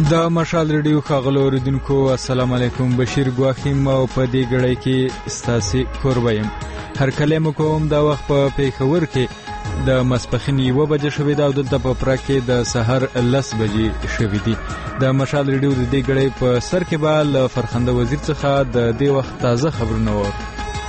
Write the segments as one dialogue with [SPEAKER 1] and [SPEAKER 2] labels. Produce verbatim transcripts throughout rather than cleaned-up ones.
[SPEAKER 1] د مشال ریډیو ښاغلو اوریدونکو السلام علیکم. بشیر ګواخیم او په دې غړی کې ستاسو کوربه یم. هر کله مو کوم دا وخت په پیښور کې د ماسپښین یوه بجې شوې ده او دلته په پراګ کې د سحر لس بجې شوې دي. د مشال ریډیو د دې غړی په سر کې به له فرخنده وزیر څخه د دې وخت تازه خبرونه وو.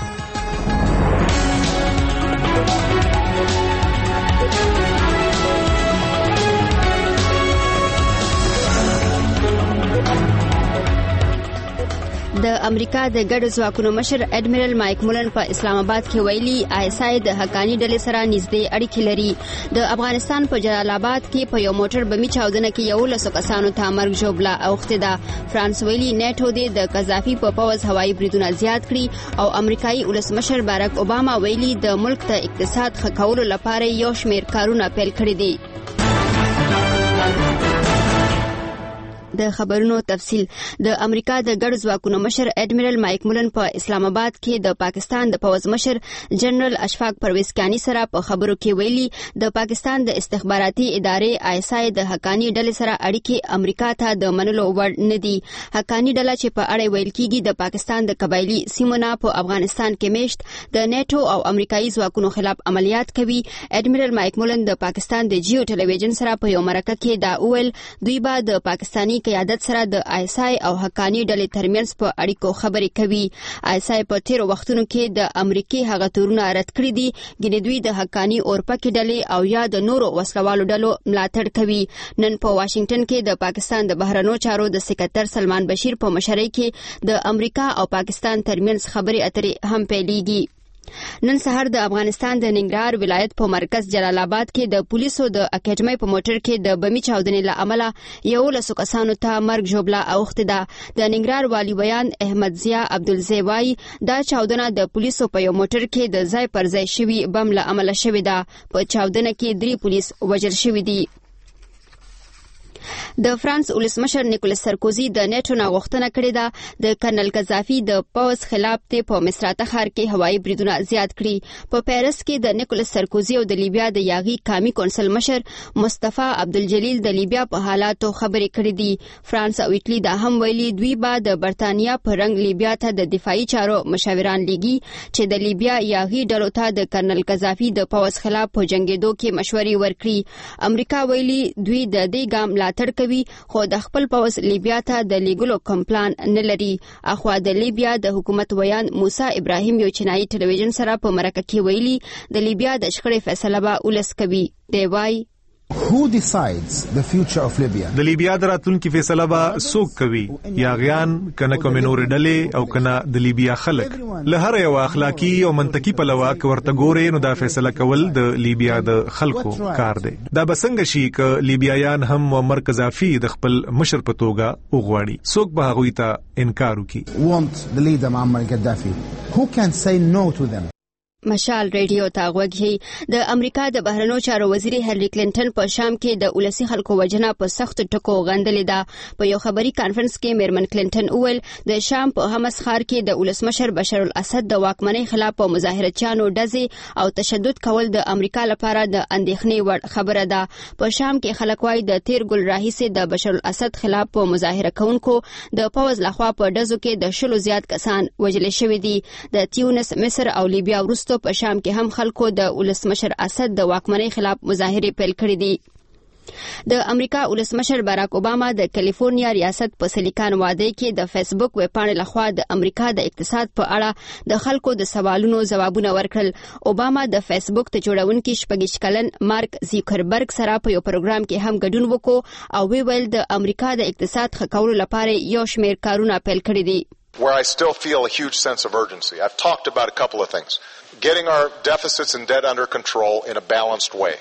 [SPEAKER 2] د امریکا د ګډ ځواکونو مشر اډمیرل مایک مولن په اسلام آباد کې ویلي آی اس آی د حقانی ډلې سره نږدې اړیکې لري. د افغانستان په جلال آباد کې په یو موټر بمي چاودنه کې یو لسو کسانو ته مرګ ژوبله اوښتې ده. فرانس ویلي نیټو د قذافي په پوځ هوایي بریدونه زیات کړي او امریکایي ولسمشر باراک اوباما ویلي د ملک د اقتصاد ښه کولو لپاره یو شمېر کارونه پیل کړي دي. د خبرونو تفصیل. د امریکا د ګډ ځواکونو مشر اډمیرل مایک مولن په اسلام آباد کې د پاکستان د پوځ مشر جنرال اشفاق پرویز کانی سره په خبرو کې ویلي د پاکستان د استخباراتي ادارې آی اس آی د حقانی ډلې سره اړیکې امریکا ته د منلو وړ نه دي. حقانی ډله چې په اړه ویل کېږي د پاکستان د قبایلی سیمو نه په افغانستان کې میشت د نیټو او امریکایي ځواکونو خلاف عملیات کوي. اډمیرل مایک مولن د پاکستان د جیو ټلویزیون سره په یو مرکه کې دا ویل دوی به د پاکستاني قیادت سره د آی اس آی او حقانی ډلې ترمنځ په اړیکو خبرې کوي. آی اس آی په تیرو وختونو کې د امریکای هغه تورونه رد کړی دي ګنې دوی د حقانی اورپکې ډلې او یا د نورو وسلوالو ډلو ملاتړ کوي. نن په واشنگټن کې د پاکستان د بهرنیو چارو د سکرټر سلمان بشیر په مشرۍ کې د امریکا او پاکستان ترمنځ خبرې اترې هم پیلېږي. نن سهار د افغانستان د ننګرهار ولایت په مرکز جلال آباد کې د پولیسو د اکیډمۍ په موټر کې د بمي چاودنې له امله یو لسو کسانو ته مرګ ژوبله اوښتې ده. د ننګرهار والي بیان احمد ضیا عبدالزی وایي دا چاودنه د پولیسو په یو موټر کې د ځای پر ځای شوي بم له امله شوې ده. په چاودنه کې درې پولیس وژل شوي دي. د فرانس ولسمشر نیکولس سرکوزي د نیټو نه غوښتنه کړې ده د کرنل قذافي د پوځ خلاف ته په مصراته ښار کې هوایي بریدونه زیات کړي. په پیرس کې د نیکولس سرکوزي او د لیبیا د یاغي قامي کونسل مشر مصطفی عبدالجلیل د لیبیا په حالاتو خبرې کړې دي. فرانس او ایټالي دا هم ویلي دوی به د برتانیا په رنګ لیبیا ته د دفاعي چارو مشاوران لیږي چې د لیبیا یاغي ډلو ته د کرنل قذافي د پوځ خلاف په جنگېدو کې مشورې ورکړي. امریکا ویلي دوی د دې ګام ملاتړ کوي خو د خپل پوځ لیبیا ته د لیګلو کوم پلان نه لري. اخوا د لیبیا د حکومت ویان موسی ابراهیم یو چینایي ټلویزیون سره په مرکه کې ویلي د لیبیا د شخړې فیصله به ولس کوي. دی وایي
[SPEAKER 3] Who decides the future of Libya?
[SPEAKER 4] د لیبیا د راتلونکي فیصله به څوک کوي؟ یاغیان کنه کومې نورې ډلې او کنه د لیبیا خلک. له هر یو اخلاقی او منطقي پلوه که ورته ګورې نو دا فیصله کول د لیبیا د خلکو کار دی. دا به څنګه شي که لیبیایان هم معمر قذافي د خپل مشر په توګه وغواړي؟ څوک به هغوی ته انکار وکړي؟
[SPEAKER 3] Want the leader Muammar Gaddafi. Who can say no to them?
[SPEAKER 2] مشال ریډیو ته غوږی. د امریکا د بهرنیو چارو وزیر هیلری کلینټن په شام کې د ولسی خلکو وجنه په سخت ټکو غندلې ده. په یو خبري کانفرنس کې میرمن کلینټن وویل د شام په حمص ښار کې د ولسمشر بشار الاسد د واکمنۍ خلاف په مظاهرچیانو ډزې او تشدد کول د امریکا لپاره د اندېښنې وړ خبره ده. په شام کې خلک وايي د تیر ګل راهیسې د بشار الاسد خلاف په مظاهره کوونکو د پوځ لخوا په ډزو کې د شلو زیات کسان وژل شوي دي. د تیونس، مصر او لیبیا وروسته په شام کې هم خلکو د ولسمشر اسد د واکمنۍ خلاف مظاهرې پیل کړې دي. د امریکا ولسمشر باراک اوباما د کالیفورنیا ریاست په سیلیکان واده کې د فیسبوک ویبپاڼې لخوا د امریکا د اقتصاد په اړه د خلکو د سوالونو ځوابونه ورکړل. اوباما د فیسبوک ته جوړونکي شپږ کلن مارک زیکربرګ سره په یو پروګرام کې هم ګډون وکړو او ویل د امریکا د اقتصاد ښه کولو لپاره یو شمېر کارونه پیل کړي دي.
[SPEAKER 5] Where I still feel a huge sense of urgency. I've talked about a couple of things. Getting our deficits and debt under control in a balanced way.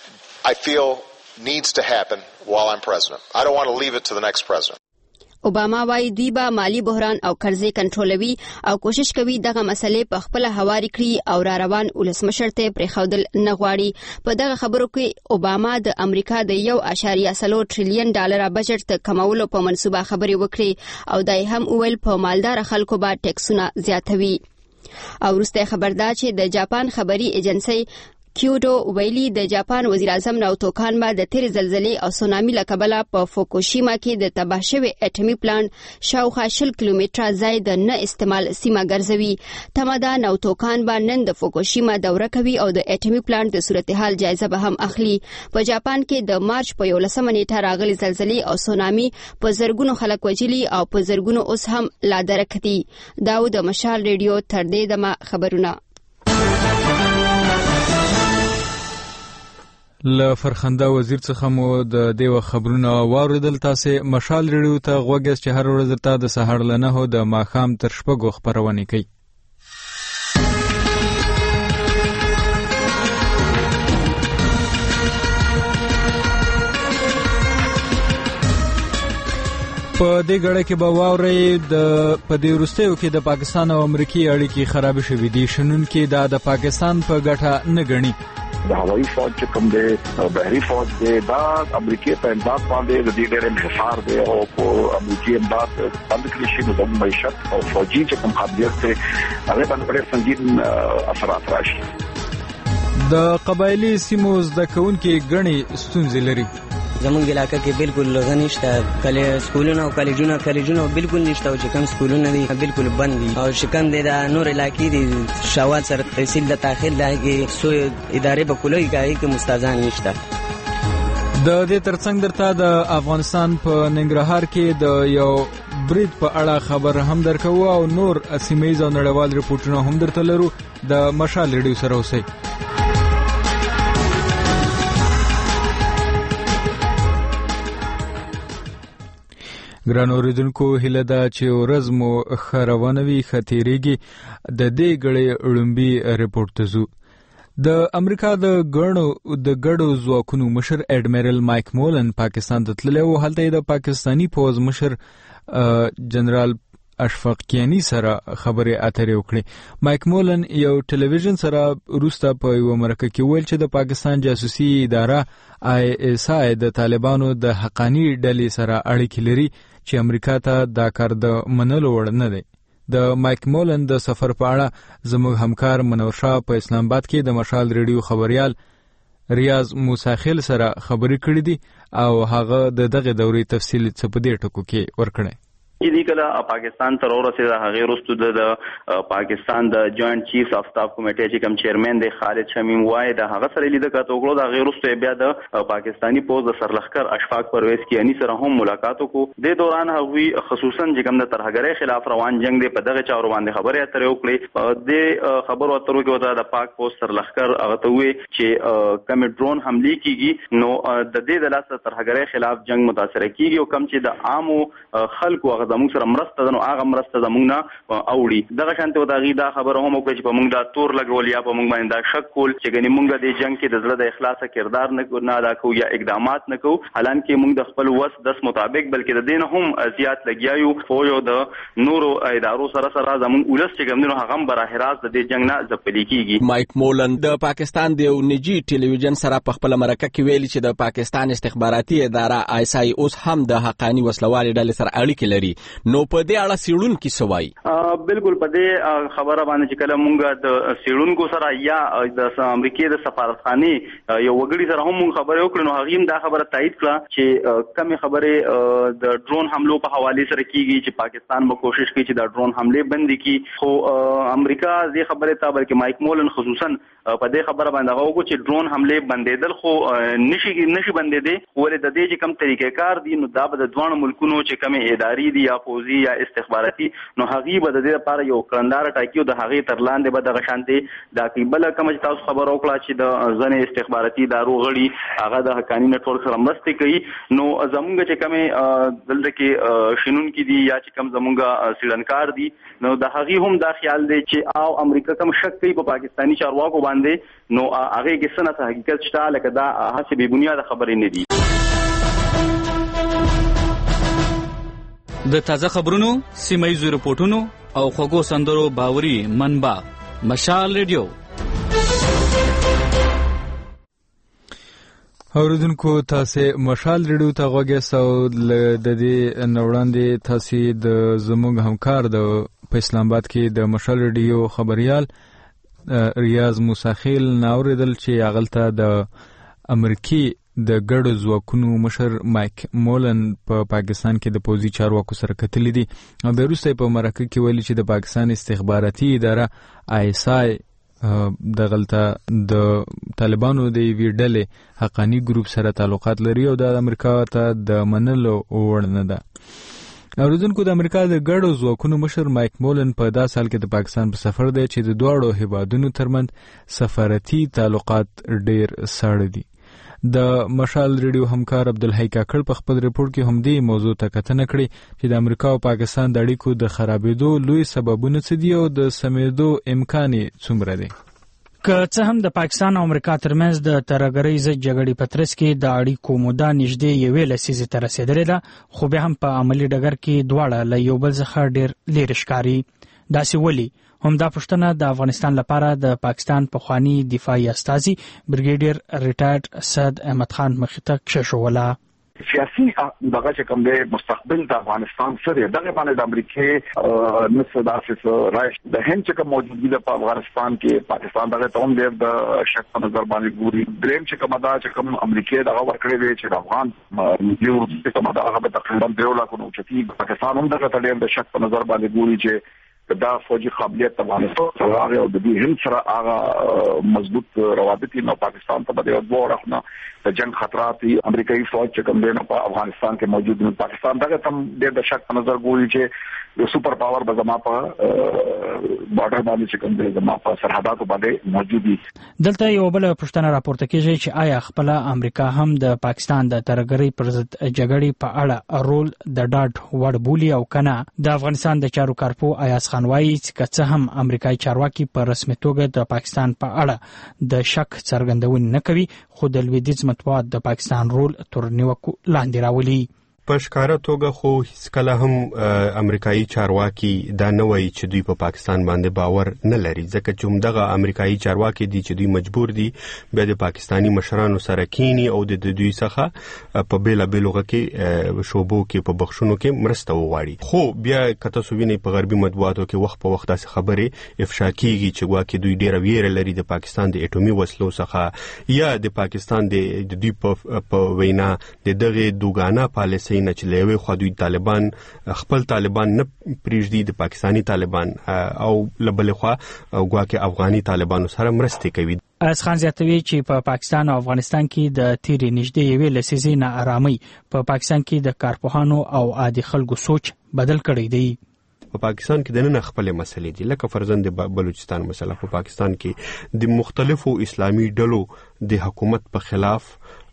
[SPEAKER 5] I feel needs to happen while I'm president. I don't want to leave it to the next president.
[SPEAKER 2] اوباما وايي دوی به مالی بحران او قرضې کنټرولوي او کوشش کوي دغه مسلې په خپل هواري کړي او را روان ولسمشر ته پرېښودل نه غواړي. په دغه خبرو کې اوباما د امریکا د یو اشاریه څلور ټریلیون ډالر بجټ ته کمولو په منصوبه خبرې وکړي او دای هم ویل په مالدار خلکو به ټیکسونه زیاتوي. او وروسته خبردار چې د جاپان خبري ایجنسی کیوډو ویلي د جاپان وزیر اعظم ناوتو کان به د تیر زلزلې او سونامي له کبله په فوکوشیما کې د تباه شوي اټومي پلانټ شاوخوا شل کیلومتره ځای د نه استعمال سیمه ګرځوي. تمه ده ناوتو کان به نن د فوکوشیما دوره کوي او د اټومي پلانټ د صورتحال جایزه به هم اخلي. په جاپان کې د مارچ په یولسمه نیټه راغلي زلزلې او سونامي په زرګونو خلک وژلي او په زرګونو اوس هم لا درک دي. دا و د مشال ریډیو تر دې دمه خبرونه.
[SPEAKER 1] له فرخنده وزیر څخه مو د دیو خبرونه واوریدل. تاسو مشال ریډیو ته غوږ چې هر ورځ ته د سهار له نهو د ماښام تر شپږو خبرونه کوي. په دې غړې کې به واوري د په دې وروستیو کې د پاکستان او امریکای اړیکې خراب شوې دي. شنن کې دا د پاکستان په ګټه نه غني.
[SPEAKER 6] د هوایي فوج چې کوم دی بحري فوج دی دا امریکای په امداد باندې د دې ډېر انحصار دی او په امریکای امداد بند کړی شي نو د معیشت او فوجي چې کوم قابلیت دی هغه باندې ډېر سنگین اثرات راشي.
[SPEAKER 1] د قبایلی سیمو زده کوونکي غني ستونزې لري.
[SPEAKER 7] زمونږ علاقه کې بالکل غنښت کله سکولونه او کالجونه کالجونه بالکل نشته او چې کوم سکولونه دي بالکل بند دي او چې کوم د نور علاقې دي شاوات سره تحصیل د تاخير لایږي سو ادارې په کولای کوي چې مستازان نشته.
[SPEAKER 1] د دې ترڅنګ درته د افغانستان په ننګرهار کې د یو برید په اړه خبر هم درکو او نور سیمایي او نړیوال ریپورتونه هم درته لرو. د مشال ریډیو سره اوسئ. ګران اوریدونکو هیله ده چې ورځ مو ښه روانه وي ښه تیریږي. د دې غړې لومبي ریپورت ته ځو. د امریکا د ګڼو د ګډو ځواکونو مشر اډمیرل مایک مولن پاکستان ته تللی و. هلته د پاکستانی پوز مشر جنرال اشفاق کیانی سره خبرې اترې وکړې. مایک مولن یو ټلویزیون سره وروسته په یو مرکه کې ویل چې د پاکستان جاسوسي اداره آی اس آی د طالبانو د حقانی ډلې سره اړیکې لري چې امریکا ته دا کار د منلو وړ نه دی. د مایک مولن د سفر په اړه زموږ همکار منور شاه په اسلام آباد کې د مشال ریډیو خبريال ریاض موساخیل سره خبرې کړې دي او هغه د دغه دورې تفصیل څه په دې ټکو کې ورکړي.
[SPEAKER 8] چې دی کله پاکستان تر ورسېده هغه وروسته د پاکستان د جوائنٹ چیف اف سٹاف کمیټې چې کوم چیرمن دی خالد شمیم وای د هغه سره لیدل کاته وکړو. د هغه وروسته بیا د پاکستانی پوز د سرلخکر اشفاق پرویز کیانی سره هم ملاقات وکړو. د دوران هغوی خصوصا چې کوم د ترهګرۍ خلاف روان جنگ دی په دغه چارو باندې خبرې اترې وکړې. د خبرو اترو کې وته د پاک پوز سرلخکر هغه ته وی چې کوم ډرون حمله کیږي نو د دې د لاسه ترهګرۍ خلاف جنگ متاثر کیږي او کوم چې د عامو خلکو هغه زموږ سره مرسته نو هغه مرسته زموږ نه اوړي. دغه شانته وته غي دا خبره هم وکړي چې په موږ دا تور لګول یا په موږ باندې دا شک کول چې ګنې موږ د جنگ کې د زړه د اخلاص کردار نه ادا کوو یا اقدامات نه کوو. حالانکه موږ د خپل وس دس مطابق بلکې د دین هم زیات لګیایو خو یو د نورو ادارو سره سره زموږ ولس چې ګمنو هغه بر راست د جنگ نه ځپلې کیږي.
[SPEAKER 9] مایک مولن د پاکستان د نجی ټلویزیون سره په خپل مرکه کې ویلي چې د پاکستان استخباراتي اداره آی اس آی اوس هم د حقانی وسلوالې ډلې سره اړیکې لري. نو په دې اړه سیړون کې سوای
[SPEAKER 8] بالکل په دې خبره باندې چې کله مونږ د سیړونکو سره یا د امریکای د سفارتخانه یو وګړي سره هم خبرې وکړو نو هغه هم دا خبره تایید کړه چې کمی خبره د ډرون حملو په حواله سره کیږي چې پاکستان به کوشش کوي چې دا ډرون حمله بند کړي. خو امریکا دې خبره ته بلکې مایک مولن خصوصا په دې خبره باندې هغه چې ډرون حمله بندیدل خو نشي نشي بندیدل ولې د دې چې کوم طریقې کار دي نو دا به د دوه ملکونو چې کوم اداري دي یا فوزي یا استخباراتي نو هغه به د دې لپاره یو کلندار ټاکیو د هغه تر لاندې به د غشانتي د کیبل کوم چې تاسو خبر وکړه چې د ځنې استخباراتي دارو غړي هغه د حقانی نتورک سره مرسته کوي. نو زمونږ چې کوم دلته کې شنون کې دي یا چې کوم زمونږ سیډنکار دي نو د هغه هم دا خیال دی چې او امریکا کوم شک کوي په پاکستانی چارواکو باندې نو هغه کې څه حقیقت شته لکه دا هڅه به بنیاد خبرې نه دي.
[SPEAKER 10] د تازه خبرونو سیمایي رپورټونو او خوږو سندرو باوري منبع مشال ریډیو.
[SPEAKER 1] اوریدونکو تاسو مشال ریډیو ته غوږی او د دې نوړاندې تاسو د زموږ همکار د په اسلام آباد کې د مشال ریډیو خبريال ریاض موسی خیل ناوریدل چې هغلته د امریکای د ګډو ځواکونو مشر مایک مولن په پا پاکستان کې د پوځي چارواکو سره کتلې دي او به وروسته په مرکه کې ویلي چې د پاکستان استخباراتي اداره آی اس آی د غلطه د طالبانو د وی ډلې حقانی ګروپ سره تعلقات لري او د امریکا ته د منلو وړ نه ده. اوریدونکو د امریکا د ګډو ځواکونو مشر مایک مولن په دا سال کې د پاکستان په سفر دی چې د دواړو هیوادونو ترمنځ سفارتي تعلقات ډیر ساړه دي. د مشال ریډیو همکار عبدالحی کاکړ په خپل ریپورت کې هم دې موضوع ته کتنه کړې چې د امریکا او پاکستان د اړیکو د خرابېدو لوی سببونه څه دي او د سمېدو امکان یې څومره دی.
[SPEAKER 11] که څه هم د پاکستان او امریکا ترمنځ د ترهګرۍ ضد جګړې په ترڅ کې د اړیکو موده نږدې یوې لسیزې ته رسېدلې ده خو بیا هم په عملي ډګر کې دواړه له یو بل څخه ډېر لرې ښکاري. داسې ولې؟ همدا پوښتنه د افغانستان لپاره د پاکستان پخوانی دفاعي استازي برګیډیر ریټایرډ سید احمد خان مخې ته کښېښوله.
[SPEAKER 6] سیاسي دغه چې کوم دی مستقبل د افغانستان سره دغه باندې د امریکای نسل داسې رایش د هند چې کوم موجودګي د افغانستان کې پاکستان دغه ته هم ډېر د شک په نظر باندې ګوري. دریم چې کوم دا چې کوم امریکای دغه ورکړی دی چې د افغان یو چې کوم دا هغه تقریبا ډېر لا کوو چې پاکستان هم دغه ته ډېر د شک په نظر باندې ګوري چې دا فوجي قابلیت افغانستان سره او د دې هند سره هغه مضبوط روابط نو پاکستان ته د دوه رخنه د جنگ خطرات امریکایي فوج چې کوم دی نو په افغانستان کې موجود دی. پاکستان دغه تم د شک په نظر ګوري چې د سپر پاور به زما په بارډر باندې چې کوم دی زما په سرحداتو باندې موجود دي.
[SPEAKER 11] دلته یو بل پوښتنه راپورته کیږي چې آیا خپل امریکا هم د پاکستان د ترهګرۍ پر ضد جګړې په اړه رول د ډاډ وړ بولي او کنه. د افغانستان د چارو کارپو ایاز خان وایي چې څه هم امریکایي چارواکي په رسمي توګه د پاکستان په اړه د شک څرګندونه نه کوي خو د لویدیځ مطبوعات د پاکستان رول تر نیوکو لاندې راولي.
[SPEAKER 12] په ښکاره توګه خو هیڅ کله هم امریکایي چارواکي دا نه وایي چې دوی په پاکستان باندې باور نه لري ځکه چې همدغه امریکایي چارواکي دي چې دوی مجبور دي بیا د پاکستاني مشرانو سره کینی او د دوی څخه په بیلابېلو کې شوبو کې په بخښونو کې مرسته وغواړي. خو بیا که تاسو وینئ په غربي مطبوعاتو کې وخت په وخت داسې خبرې افشا کیږي چې ګواکې دوی ډېره ویره لري د پاکستان د اټومي وسلو څخه یا د پاکستان د دوی په وینا د دغه دوګانه پالیسي نه چې لوي خو دوی طالبان خپل طالبان نه پریږدي د پاکستانی طالبان او لبل خو ګواکې افغاني طالبانو سره مرسته کوي.
[SPEAKER 11] ایاز خان زیاتوي چې په پاکستان او افغانستان کې د تیرې نږدې یوې لسیزې نه آرامي په پاکستان کې د کارپوهانو او عادي خلکو سوچ بدل کړی دی.
[SPEAKER 12] په پاکستان کې د نن خپل مسلې دي لکه فرزند د بلوچستان مسله په پاکستان کې د مختلفو اسلامي ډلو د حکومت په خلاف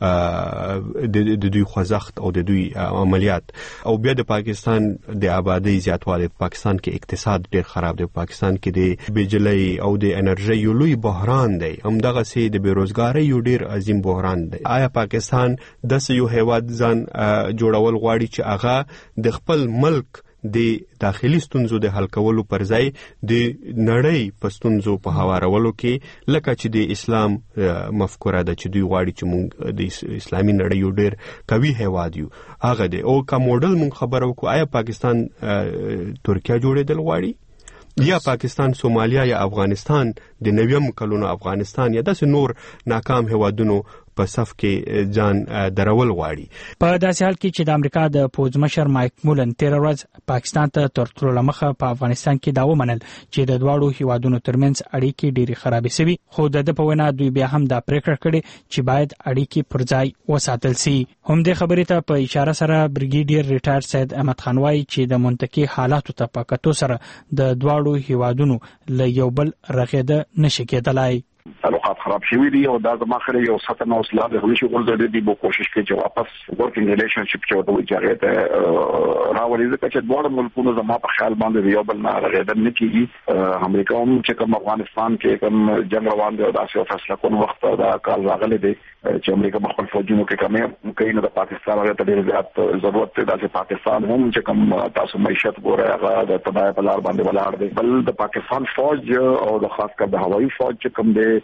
[SPEAKER 12] د دوی خوځښت او د دوی عملیات او بیا د پاکستان د آبادی زیاتوالی په پاکستان کې اقتصاد ډیر خراب دی. په پاکستان کې د بجلی او د انرژي یو لوی بحران دی همدغه سي د بیروزګاری یو ډیر عظیم بحران دی. آیا پاکستان د یو هیواد ځان جوړول غواړي چې هغه د خپل ملک د داخلي ستونزو د حل کولو پر ځای د نړۍ په ستونزو په هوارولو کې لکه چې د اسلام مفکوره ده چې دوی غواړي چې موږ د اسلامي نړۍ یو ډېر قوي هیواد یو هغه دی او که موډل موږ خبره وکړو آیا پاکستان ترکیه جوړېدل غواړي یا پاکستان سومالیا یا افغانستان د نویم کلونو افغانستان یا داسې نور ناکام هیوادونو په صف کې ځان درول غواړي.
[SPEAKER 11] په داسې حال کې چې د امریکا د پوځ مشر مایک مولن تیر ورځ پاکستان ته تر ټولو لمخه په افغانستان کې دا ومنل چې د دواړو هیوادونو ترمنځ اړیکې ډېرې خرابې شوي خو د ده په وینا دوی بیا هم دا پریکړه کړې چې باید اړیکې پر ځای وساتل سي. همدې خبرې ته په اشاره سره برګیډیر ریټایرډ سید احمد خان وایي چې د منطقي حالاتو ته په کتو سره د دواړو هیوادونو له یو بل رغېده نشي کېدلی.
[SPEAKER 6] تعلقات خراب شوي دي او دا زما خره یو ساتنه اوسلا د هوښ ورته دي به کوشش کوي چې واپس ورکینګ ریلیشنشپ چې ورته وایي ته راولي ځکه چې دواړه ملکونو زما په خیال باندې یو بل نه رغېدل نه کیږي. امریکا هم چې کوم افغانستان کې کوم جنگ روان دی او داسې فیصله کوم وخت دا کال راغلی دی چې امریکا خپل فوجونو کې کمې کوي نو د پاکستان هغه ته ډېر زیات ضرورت دی چې پاکستان هم چې کوم تاسو معیشت ګوره هغه د تباہی په لار باندې ولاړ دی. بل د پاکستان فوج او د خاص کر د هوایي فوج چې کوم دی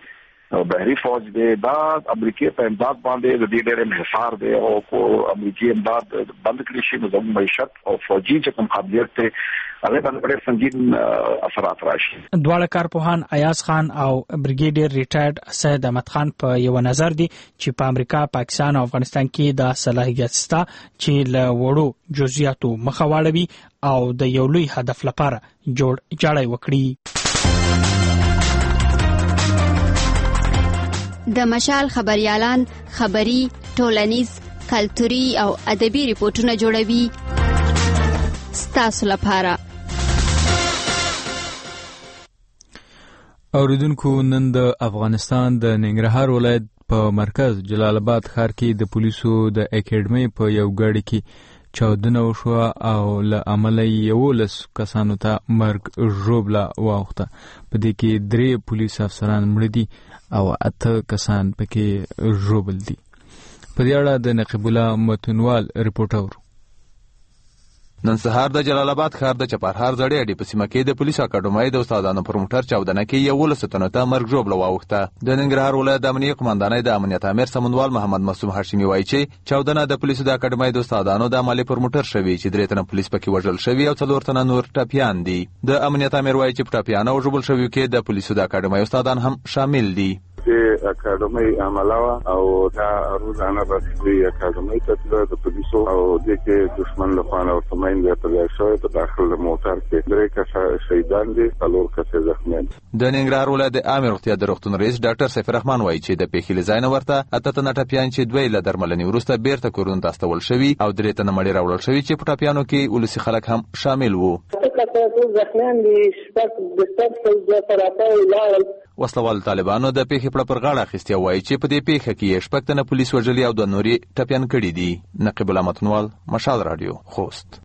[SPEAKER 6] بحري فوج دی دا امریکای په امداد باندې د دې ډېر انحصار دی او په امریکای امداد بند کړی شي نو زموږ معیشت او فوجي چې کوم قابلیت ته هغه باندې ډېر سنگین اثرات راشي.
[SPEAKER 11] دواړه کارپوهان ایاز خان او بریګیډیر ریټایرډ سید احمد خان په یو نظر دي چې په امریکا، پاکستان او افغانستان کې دا صلاحیت شته چې له وړو جزئیاتو مخه واړوي او د یو لوی هدف لپاره جوړ جاړی وکړي.
[SPEAKER 2] د مشال خبريالان خبري، ټولنیز، کلتوري او ادبي ریپورتونه جوړوي ستاسو لپاره.
[SPEAKER 1] اوریدونکو، نن د افغانستان د ننګرهار ولایت په مرکز جلال آباد ښار کې د پولیسو د اکیډمۍ په یو ګاډي کې چاودنه وشوه او له امله یولس کسانو ته مرګ ژوبله واوښته. په دې کې درې پولیس افسران مړه دي او اته کسان پکې ژوبل دي. په دې اړه د نقیب الله متنوال ریپورټ اورو.
[SPEAKER 13] نن سهار د جلال آباد ښار د چپرهار زړې اډې په سیمه کې د پولیسو اکاډمۍ د استادانو پر موټر چاودنه کې یولس تنو ته مرګ ژوبله واوښته. د ننګرهار ولایت د امنیه قمندانۍ د امنیت امیر سمونوال محمد معصوم هاشمي وایي چې چاودنه د پولیسو د اکاډمۍ د استادانو د عملي پر موټر شوي چې درې تنه پولیس پکې وژل شوي او څلور تنه نور ټپیان دي. د امنیت امیر وایي چې په ټپیانو او ژوبل شویو کې د پولیسو د اکاډمۍ استادان هم شامل دي.
[SPEAKER 14] چې اکاډمۍ عمله او دا روزانه به اکاډمۍ ته د پولیسو او د کې دشمن له خوا او تماین د تلل شوی په داخل موټر کې درې کسه شهیدان دي، څلور کسه زخمیان.
[SPEAKER 13] د ننګرهار ولایت د عامه روغتیا د روغتون رئیس ډاکټر سیف الرحمن وایي چې د پیښې له ځای نه ورته اته تنه ټپیان چې دوی له درملنې وروسته بیرته کورونو ته استول شوي او درې تنه مړي راوړل شوي چې په ټپیانو کې ولسي خلک هم شامل وو. وسلوال طالبانو د پیښې په پر غاړه اخیستې وایي چې په دې پیښه کې شپږ تنه پولیس وژلي او د نوري ټپیان کړي دي. نقیب الله متنوال، مشال رادیو، خوست.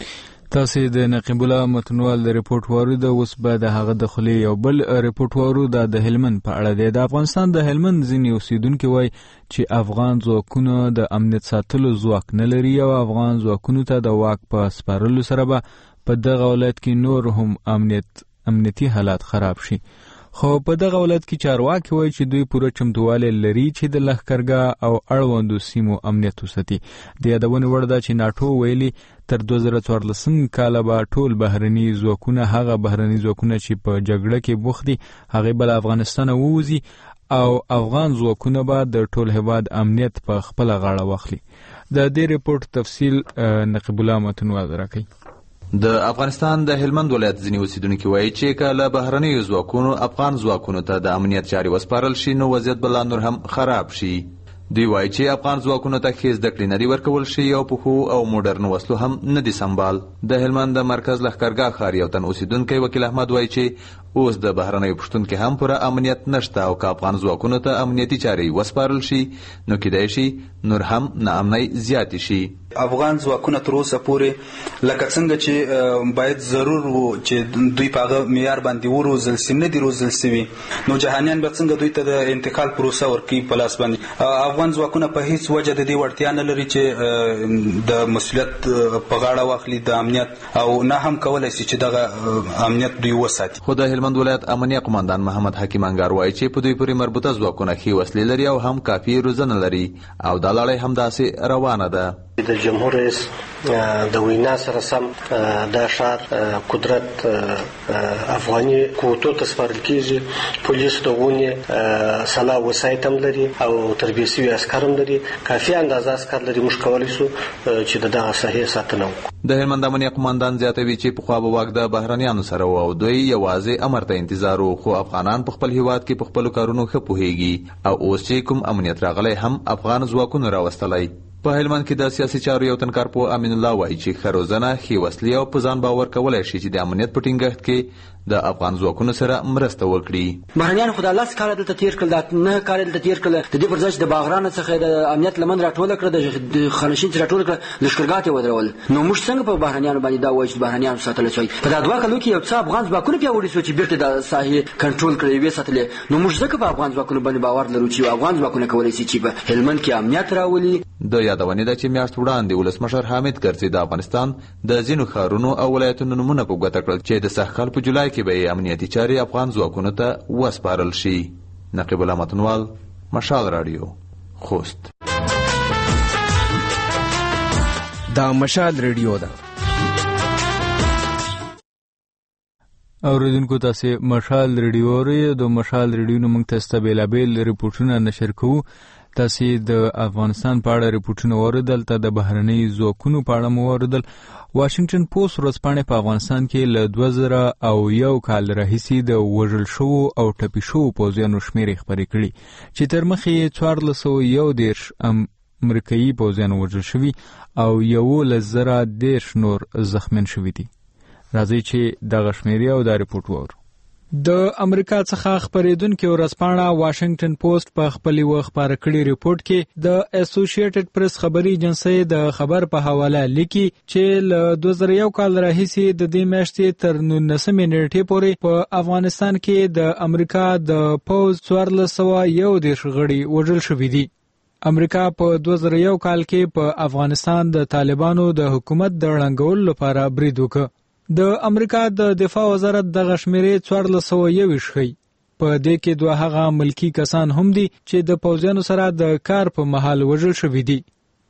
[SPEAKER 1] تاسو د نقیب الله متنوال د ریپورت وارد اوس به د هغه د خلی یو بل ریپورت وارد د هلمند په اړه دی. د افغانستان د هلمند ځینې اوسیدونکو وایي چې افغان ځواکونه د امنیت ساتلو ځواک نه لري او افغان ځواکونو ته د واک په سپارلو سره به په دغه ولایت کې نور هم امنیت امنیتي حالات خراب شي. خو په دغه ولایت کې چارواکي وایي چې دوی پوره چمتووالی لري چې د لښکرګاه او اړوندو سیمو امنیت وساتي. د یادونې وړ ده چې ناټو ویلي تر دوه زره څوارلسم کاله به ټول بهرني ځواکونه هغه بهرني ځواکونه چې په جګړه کې بوخت دي هغې به له افغانستانه ووځي او افغان ځواکونه به د ټول هېواد امنیت په خپله غاړه واخلي. د دې ریپورټ تفصیل نقیب الله متنوال راکوي.
[SPEAKER 13] د افغانستان د هلمند ولایت ځینې اوسیدونکي وایي چې که له بهرنیو ځواکونو افغان ځواکونو ته د امنیت چارې وسپارل شي نو وضعیت به لا نور هم خراب شي. دوی وایي چې افغان ځواکونو ته ښې زده کړې نه دي ورکول شي او په ښو او موډرن وسلو هم نه دي سمبال. د هلمند د مرکز لښکرګاه ښار یو تن اوسیدونکی وکیل احمد وایي چې اوس د بهرنیو پښتون کې هم پوره امنیت نشته او که افغان ځواکونو ته امنیتي چارې وسپارل شي نو کیدای شي نور هم ناامنۍ زیاتې شي.
[SPEAKER 15] افغان ځواکونه تر اوسه پورې لکه څنګه چې باید ضرور وو چې دوی په هغه معیار باندې وروزل سي نه دي روزل سوي نو جهانیان به څنګه دوی ته د انتقال پروسه ورکوي په لاس باندې. افغان ځواکونه په هیڅ وجه د دې وړتیا نه لري چې د مسؤلیت په غاړه واخلي د امنیت او نه هم کولای شي چې دغه امنیت دوی وساتي.
[SPEAKER 13] خو د هلمند ولایت امنیه قمندان محمد حکیم انګار وایي چې په دوی پورې مربوطه ځواکونه ښې وسلې لري او هم کافي روزنه لري او دا لړۍ همداسې روانه ده.
[SPEAKER 16] د جمهور رئیس د وینا سره سم دا ښار قدرت افغاني قوتو ته سپارل کیږي. پولیس دغونې سلا وسایط هم لري او تربیه شوي عسکر هم لري، کافي اندازه عسکر لري. موږ کولی شو چې د دغه ساحې ساتنه وکړو.
[SPEAKER 13] د هلمند امنیه قمندان زیاتوي چې پخوا به واک د بهرنیانو سره و او دوی یوازې امر ته انتظار و، خو افغانان په خپل هیواد کې په خپلو کارونو ښه پوهیږي او اوس چې کوم امنیت راغلی هم افغان ځواکونو راوستلی. په هلمند کې د سیاسي چارو یو تن کارپوه امین الله وایي چې ښه روزنه، ښې وسلې او په ځان باور کولی شي چې د امنیت په ټینګښت کې د افغان ځواکونو سره مرسته وکړي.
[SPEAKER 17] بهرنیان خو د لس کاله دلته تېر کړل، د نهه کاله دلته تېر کړل. د دې پر ځای چې د باغرانو څخه د امنیت لمن راټوله کړه، د خانشین چې راټوله کړه، لښکرګاه ته ودرول. نو موږ څنګه په بهرنیانو باندې دا وایو چې بهرنیانو ساتلی شوی؟ په دا دوه کالو کې یو څه افغان ځواکونه پیاوړي شو چې بیرته د ساحې کنټرول کړي ویې ساتلې. نو موږ ځکه په افغان ځواکونو باندې باور لرو چې افغان ځواکونه کولی شي چې په هلمند کې امنیت راولي.
[SPEAKER 13] د یادونې ده چې میاشت وړاندې ولسمشر حامد کرزي د افغانستان د ځینو ښارونو او ولایتونو نومونه په ګوته کړل چې د سږ کال په جولای کې به یې امنیتي چارې افغان ځواکونو ته وسپارل شي. نقیب الله متنوال، مشال رادیو، خوست.
[SPEAKER 18] دا مشال رادیو ده.
[SPEAKER 1] اوریدونکو تاسو مشال رادیو لري. د مشال رادیو نو موږ تاسو ته بیلابیل ریپورتونه نشر کوو. تاسو د افغانستان په اړه ریپورتونه اوریدل، ته د بهرنۍ ځواکونو په اړه مو اوریدل. واشنگټن پوسټ ورځپاڼه په افغانستان کې له دوه زره او یو کال راهیسې د وژل شوو او ټپي شوو پوځیانو شمېر خبرې کړي چې تر مخې یې څوارلس سوه یو دېرش امریکایي پوځیان وژل شوي او یولس زره دېرش نور زخمیان شوي دي. راځئ چې دغه شمېرې او دا ریپورټ واورو. د امریکا څخه خبرېدونکې ورځپاڼه واشنگټن پوسټ په خپل یو خبره کړي ریپورت کې د اسوسییټډ پریس خبري ایجنسۍ د خبر په حواله لیکي چې له دوه زره یو کال راهیسې د دې میاشتې تر نولسمې نیټې پورې په افغانستان کې د امریکا د پوځ څوارلس سوه یو دېرش غړي وژل شوي دي. امریکا په دوه زره یو کال کې په افغانستان د طالبانو د حکومت د ړنګولو لپاره برید وکړ. د امریکا د دفاع وزارت د غشمیرې څوارلس سوه یوویشت ښیي. په دې کې دوه هغه ملکی کسان هم دي چې د پوځیانو سره د کار په مهال وژل شوي دي.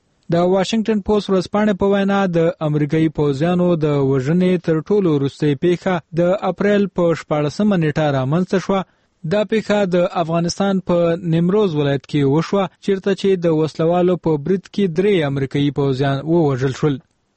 [SPEAKER 1] د واشنگټن پوسټ ورځپاڼې په وینا د امریکایي پوځیانو د وژنې تر ټولو وروستۍ پیښه د اپریل په شپاړسمه نیټه رامنځته شوه. دا پیښه د افغانستان په نیمروز ولایت کې وشوه چیرته چې د وسلوالو په برید کې درې امریکایي پوځیان ووژل شول.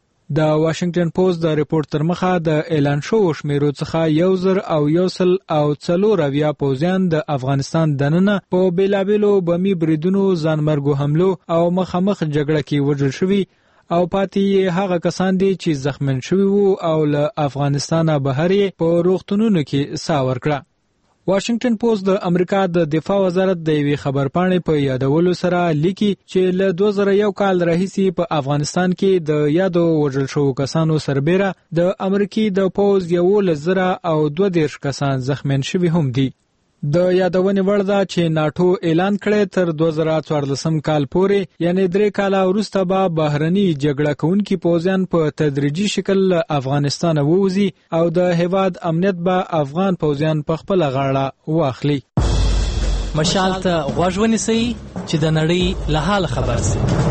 [SPEAKER 1] د واشنگټن پوسټ د ریپورت تر مخه د اعلان شوو شمیرو څخه یو زر او یو سل او څلور اویا پوځیان د افغانستان دننه په بیلابیلو بمي بریدونو، ځانمرګو حملو او مخامخ جګړه کې وژل شوي او پاتې هغه کسان دي چې زخمیان شوي وو او له افغانستانه بهر په روغتونونو کې ساه ورکړه. واشنگټن پوسټ د امریکا د دفاع وزارت د یوې خبرپاڼې په یادولو سره لیکي چې له دوه زره یو کال راهیسې په افغانستان کې د یادو وژل شوو کسانو سربیره د امریکای د پوځ یولس زره او دوه دېرش کسان زخمیان شوي هم دي. د یادونې وړ ده چې ناټو اعلان کړی تر دوه زره څوارلسم کال پورې یعنی درې کاله وروسته به بهرني جګړه کوونکي پوځیان په تدریجي شکل له افغانستانه ووځي او د هیواد امنیت به افغان پوځیان په خپله غاړه واخلي.
[SPEAKER 19] مشال ته غوږ ونیسئ چې د نړۍ له حال خبر سي.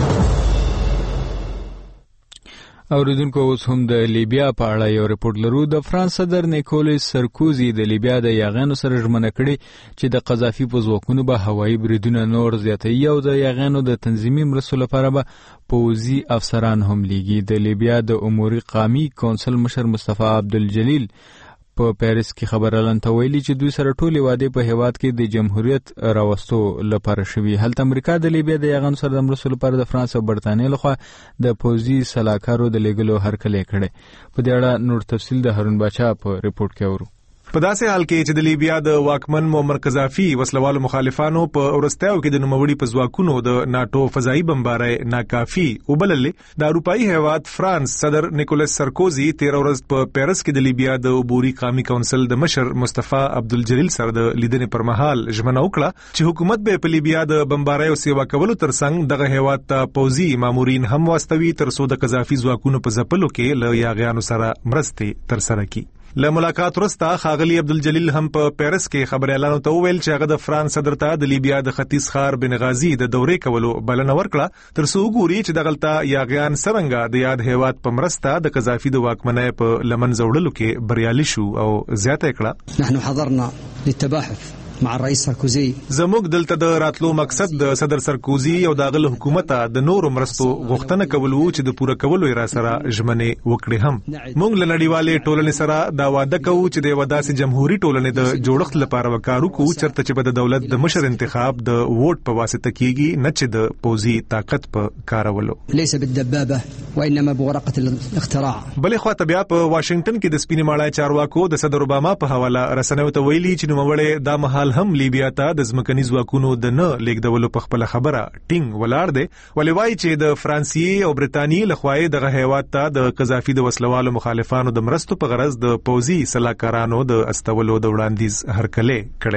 [SPEAKER 1] اوریدونکو اوس هم د لیبیا په اړه یو ریپورت لرو. د فرانس صدر نیکولاس سرکوزي د لیبیا د یاغانو سره ژمنه کړې چې د قذافي په ځواکونو به هوایي بریدونه نور زیاتوي او د یاغانو د تنظیمي مرستو لپاره به پوځي افسران هم لیږي. د لیبیا د امور قومي کونسل مشر مصطفی عبدالجلیل په پیرس کې خبرالن ته ویلي چې دوی سره ټولې وعدې په هیواد کې د جمهوریت راوستو لپاره شوي. هلته امریکا د لیبیا د یاغانو سره د مرستو لپاره د فرانس او برتانیې لخوا د پوځي سلاکارو د لیږلو هرکلی کړی. په دې اړه نور تفصیل د هارون باچا په ریپورت کې اورو.
[SPEAKER 4] په داسې حال کې چې د لیبیا د واکمن معمر قذافي وسلوالو مخالفانو په ورستیاو کې د نوموړي په ځواکونو د ناټو فضایي بمبارۍ ناکافي وبللې، د اروپایي هیواد فرانس صدر نیکولاس سرکوزي تیر ورځ په پیرس کې د لیبیا د عبوري قومي کونسل د مشر مصطفی عبدالجلیل سره د لیدنې پر مهال ژمنه وکړه چې حکومت به په لیبیا د بمبارۍ او سیوا کولو ترڅنګ دغه هیواد ته پوځي مامورین هم واستوي ترڅو د قذافي ځواکونو په ځپلو کې له یاغیانو سره مرستې ترسره کړي. له ملاقات وروسته ښاغلي عبدالجلیل هم په پیرس کې خبريالانو ته وویل چې هغه د فرانس صدر ته د لیبیا د ختیځ ښار بنغازي د دورې کولو بلنه ورکړه ترڅو وګوري چې دغلته یاغیان څرنګه د یاد هیواد په مرسته د قذافي د واکمنۍ په لمن زوړلو کې بریالي شو او زیاته کړه.
[SPEAKER 20] نحن حضرنا للتباحث مع الرئيس سرکوزي.
[SPEAKER 4] زموږ دلته د راتلو مقصد د صدر سرکوزي او داغله حکومت د نورو مرستو غوښتنه کول وو چې د پوره کولو یې را سره ژمنې وکړي. هم موږ له نړیوالې ټولنې سره دا وعده کوو چې د وداسې جمهوریت ټولنې د جوړښت لپاره وکړو کوو چرته چې د دولت د مشر انتخاب د ووټ په واسطه کیږي، نه چې د پوزي طاقت په کارولو.
[SPEAKER 20] ليس بالدبابه وانما بورقه الاختراع.
[SPEAKER 4] بلې خواته بیا په واشنگټن کې د سپینې ماړای چارواکو د صدر اوباما په حواله رسنیو ته ویلي چې نوموړی دا مهال هم لیبیا ته د ځمکني ځواکونو د نه لیږدولو په خپله خبره ټینګ ولاړ دی، ولې وایي چې د فرانسې او برتانیې لخوا یې دغه هیواد ته د قذافي د وسلوالو مخالفانو د مرستو په غرض د پوځي سلاکارانو د استولو د وړاندیز هرکلی کړی دی.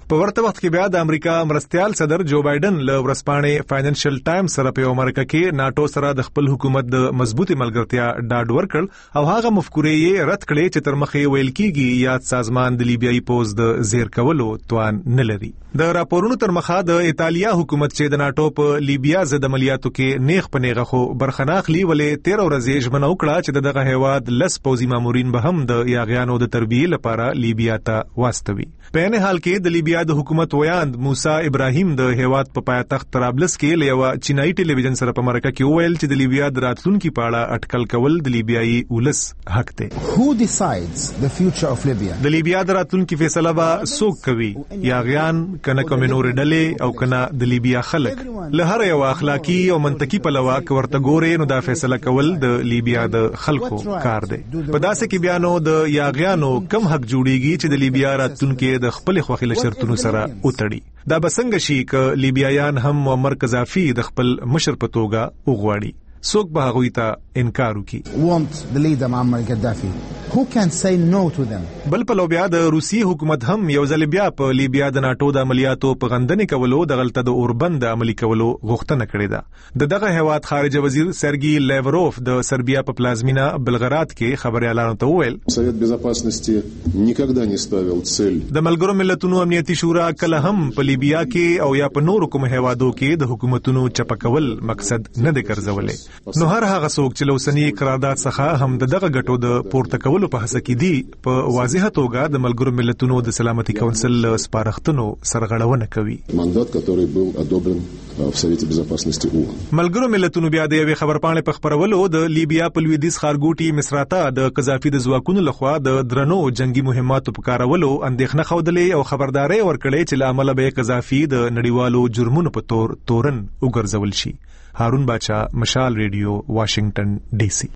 [SPEAKER 4] په ورته وخت کې بیا د امریکا مرستيال صدر جو بایدن له ورسپانې فاینانشل ټایمز سره په امریکا کې ناتو سره د خپل حکومت د مضبوطی ملګرتیا ډاډ ورکړ او هغه مفکورې یې رد کړې چې تر مخې ویل کېږي یاد سازمان د لیبیایي پوز د زیر کولو توان نه لري. د راپورونو تر مخه د ایتالیا حکومت چې د ناتو په لیبیا ضد عملیاتو کې نیغ په نیغه خو برخناخلی ولې تیرا ورځې ژمنه وکړه چې دغه هیواد لس پوزي مامورین به هم د یاغیانو د تربیې لپاره لیبیا ته واستوي. په نه حال کې د لیبیا د حکومت ویاند موسی ابراهیم د هیواد په پایتخت طرابلس کې لیوا چینایي ټلویزیون سره په مرکه کې ویل چې د لیبیا د راتلونکو په اړه اټکل کول د لیبیایي ولس حق دی.
[SPEAKER 3] Who decides the future of Libya?
[SPEAKER 4] د لیبیا د راتلونکو فیصله به څوک کوي؟ یاغیان کنه کمنور ډلې او کنه د لیبیا خلک. له هر یو اخلاقی او منطقي پلوه ورته ګوري نو دا فیصله کول د لیبیا د خلکو کار دی. په داسې کې بیانو د یاغیانو کم حق جوړیږي چې د لیبیا راتلونکو د خپل خوخي له شرطونو سره وتړي. دا بسنګ شي ک لیبیایان هم معمر قذافي د خپل مشر په توګه وغواړي. څوک به هغوی ته انکار وکړي.
[SPEAKER 3] Want the leader Muammar Gaddafi. Who can say no to them?
[SPEAKER 4] بل په لو بیا د روسي حکومت هم یو ځل بیا په لیبیا د ناتو د عملیاتو په غندنې کولو د غلطه د اوربند عملی کولو غوښتنه کړې ده. د دغه هیواد خارجه وزیر سرګي لیوروف د سربیا په پلازمینا بلغراد کې خبري اعلان ته وویل
[SPEAKER 21] Совет безопасности никогда не ставил цель.
[SPEAKER 4] د ملګرو ملتونو امنیتي شورا کله هم په لیبیا کې او یا په نورو کوم هیوادو کې د حکومتونو چپکول مقصد نه دی ګرځولې. نو هر هغه څوک چې لوسنی قرارداد څخه هم دغه غټو د پورته کولو په هڅه کې دي په واضحه توګه د ملګرو ملتونو د سلامتي کونسل سپارښتنو سرغړونه کوي.
[SPEAKER 21] Мандат, который был одобрен в Совете безопасности ООН.
[SPEAKER 4] ملګرو ملتونو بیا د یوې خبرپاڼې په خبرولو د لیبیا په لویدیځ ښارګوټي مصراتا د قذافي د ځواکونو لخوا د درنو جنگي مهماتو په کارولو اندېښنه خوده او خبرداري ورکړې چې لامل به قذافي د نړیوالو جرمونو په تور تورن وګرځول شي. هارون باچا، مشال ریډیو، واشنگټن ډي سي.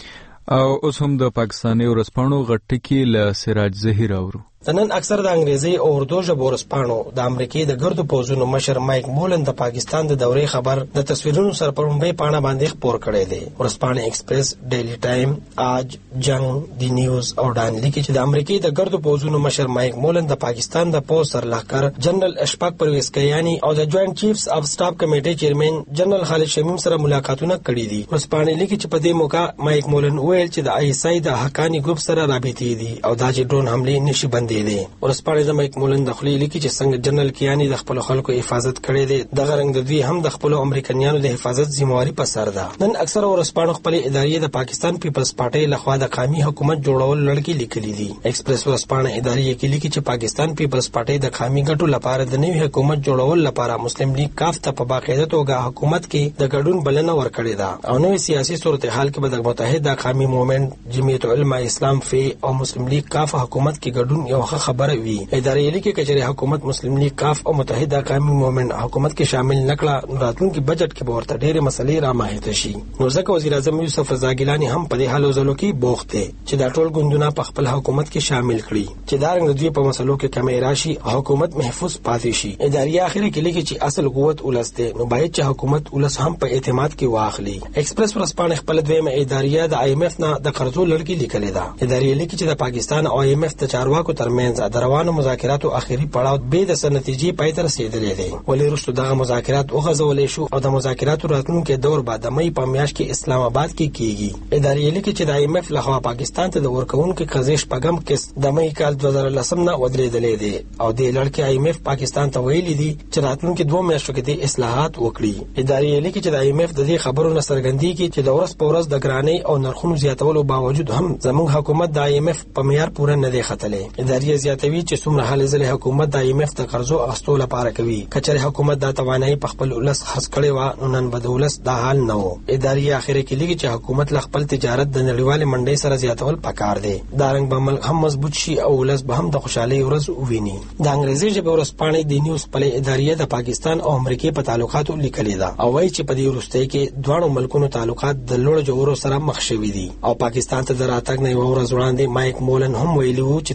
[SPEAKER 1] او اوس هم د پاکستاني ورسپانو غټکی له سراج زهیر اورو.
[SPEAKER 22] نن اکثر د انګریزي او اردو ژبو ورسپانو د امریکای د ګردو پوزونو مشر مایک مولن د پاکستان د دورې خبر د تصویرونو سره په لومړی پاڼه باندې خبر کړی دی. ورسپانه ایکسپریس، ډیلی ټایم، آج، جنگ، دی نیوز او ډان لیکي چې د امریکای د ګردو پوزونو مشر مایک مولن د پاکستان د پوز سرلښکر جنرال اشفاق پرویز کیانی او د جوائنٹ چیفز اف سټاف کمیټې چیرمن جنرال خالد شمیم سره ملاقاتونه کړي دي. ورسپانه لیکي چې په دې موقع مایک مولن ویل چې د آی اس آی د حقانی ګروپ سره رابطې دي او دا چې ډرون حمله نشي بندې دي. ورسپانه د مایک مولن د خلی لیکي چې څنګه جنرال کیانی د خپل خلکو حفاظت کړي دي دغه رنګ د دوی هم د خپل امریکایانو د حفاظت ذمہواری په سر ده. نن اکثر ورسپانه خپل ادارې د پاکستان پیپلز پارټي لخوا د قومي حکومت جوړول لړکی لیکلي دي. ایکسپریس ورسپانه ادارې کې لیکي چې پاکستان پیپلز پارټي د قومي ګټو لپاره د نوي حکومت جوړول لپاره مسلم لیگ کاف ته په باقاعده توګه حکومت کې د ګډون بلنه ورکړې ده او نوې سیاسي صورتحال کې به د متحده قومي موومېنټ جمعیت العلماء اسلام فی او مسلم لیگ کاف حکومت کې ګډون یو ښه خبره وي. ادارې لیکي چې حکومت مسلم لیگ کاف او متحده قومي موومېنټ حکومت کې شامل نکړه راتلونکي بجټ کې به ورته ډېرې مسلې راماهیته شي. نو ځکه وزیر اعظم یوسف رضا ګیلانی هم په دې حالو ځلو کې بوخت دی چې دا ټول ګوندونه په خپل حکومت کې شامل کړي چې دا رنګ دوی په مسلو کې کمی راشي او حکومت محفوظ پاتې شي. ادارې اخر کې لیکي چې اصل قوت ولس دی نو باید چې حکومت ولس هم په اعتماد کې واخلي. ایکسپریس ورسپانه خپل دویمه ادارې د آی ایم ایف نه د قرضو لړکی لیکلې ده. ادارې لیکي چې د پاکستان او آی ایم ایف د چارواکو ترمنځ د روانو مذاکراتو اخیری پړاو به د سنتیجې پای ته رسیدلې دي. ولې وروسته دغه مذاکرات وغځولې شو او د مذاکراتو راتلونکي دور بعد د مې په میاشت کې اسلام آباد کې کیږي. ادارې لیکي چې د آی ایم ایف لخوا پاکستان ته د ورکوونکو قضیې شپږم کس د مې کال دوه زره لسم نه ودرېدلې دي او د لړکې آی ایم ایف پاکستان ته ویلي دي چې راتلونکي دوه میاشتو کې د اصلاحات وکړي. ادارې لیکي چې د آی ایم ایف د دې خبرو نه څرګندېږي چې د ورځ په ورځ د ګرانۍ او نرخونو زیاتولو باوجود هم زموږ حکومت د آی ایم ایف په معیار پوره نه دی ختلې. ادارې زیاتوي چې څومره حل ځله حکومت د آی ایم ایف د قرضو اغستو لپاره کوي. کچره حکومت د توانایي په خپل ولس خرڅ کړي و نو نن به د ولس د حال نه وو. ادارې اخر کې لیکي چې حکومت ل خپل تجارت د نړیوال منډي سره زیاتول پکار دی. دا رنګ به ملک هم مضبوط شي او ولس به هم د خوشحالي ورځ وویني. د انګریزي ژبې ورسپانې د نیوز په ادارې د پاکستان او امریکای په تعلقاتو لیکلي ده او وايي چې په دې وروستۍ کې دواړو ملکونو تعلقات د لوړ جوړو سره مخ شوي دي او پاکستان ته د راتګ نه یو ورځ وړاندې مایک مولن هم ویلي وو چې تعلقات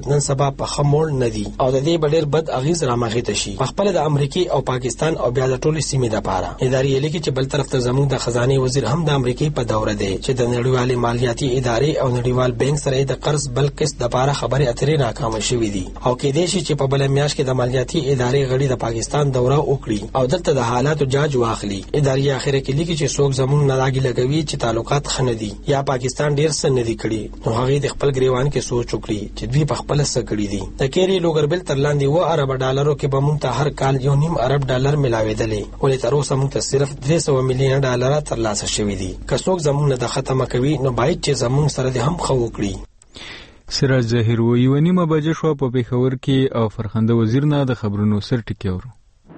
[SPEAKER 22] نن سبا په خمول نه دي او د دې ډېر بد اغیز رامغې ته شي خپل د امریکای او پاکستان او بیا د ټولې سیمې لپاره. ادارې لیکي چې بل طرف ته زموږ د خزانه وزیر هم د امریکای په دوره دی چې د نړیوالې مالیاتي ادارې او نړیوال بانک سره د قرض بل قسط لپاره خبرې اترې ناکام شوې دي او کې دې شي چې په بل میاشت کې د مالیاتي ادارې غړي د پاکستان دوره وکړي او دلته د حالاتو جاج واخلي. ادارې اخر کې لیکي چې څوک زموږ نه راګي لګوي چې تعلقات خندي یا پاکستان ډیر څه نه دی کړی نو هغه د خپل ګریوان کې سوچ وکړي چې دوی په خپل څه کړی دي. د کېری لوګربل تر لاندې و ارب ډالرو کې به مونږ ته هر کال یو نیم ارب ډالر ملاوېدلې ولې تر اوسه مونږ ته صرف درې سوه میلیون ډالر ترلاسه شوي دي. که څوک زموږ نه د ختمه کوي نو باید چې زموږ سره د هم خو وکړي.
[SPEAKER 1] سراج ظاهر و یو نیمه بجې شو په پیښور کې او فرخنده وزیر نه د خبرونو سر ټکی ورو.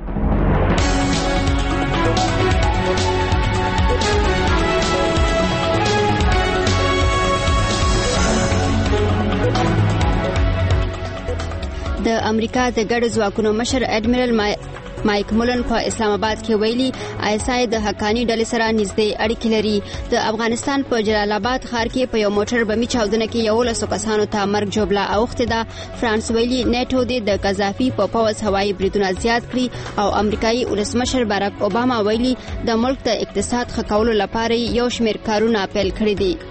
[SPEAKER 2] د امریکا د ګډ ځواکونو مشر اډمیرل مای مایک مولن په اسلام آباد کې ویلي آیسای د حقانی ډلې سره نږدې اړیکې لري. د افغانستان په جلال آباد ښار کې په یو موټر بمي چاودنه کې یو لسو کسانو ته مرګ جوړه اوخته ده. فرانس ویلي نیټو د قذافي په پوز هوایي بریدونه زیات کړي او امریکایي ولسمشر باراک اوباما ویلي د ملک د اقتصاد ښه کولو لپاره یو شمېر کارونه پیل کړي دي.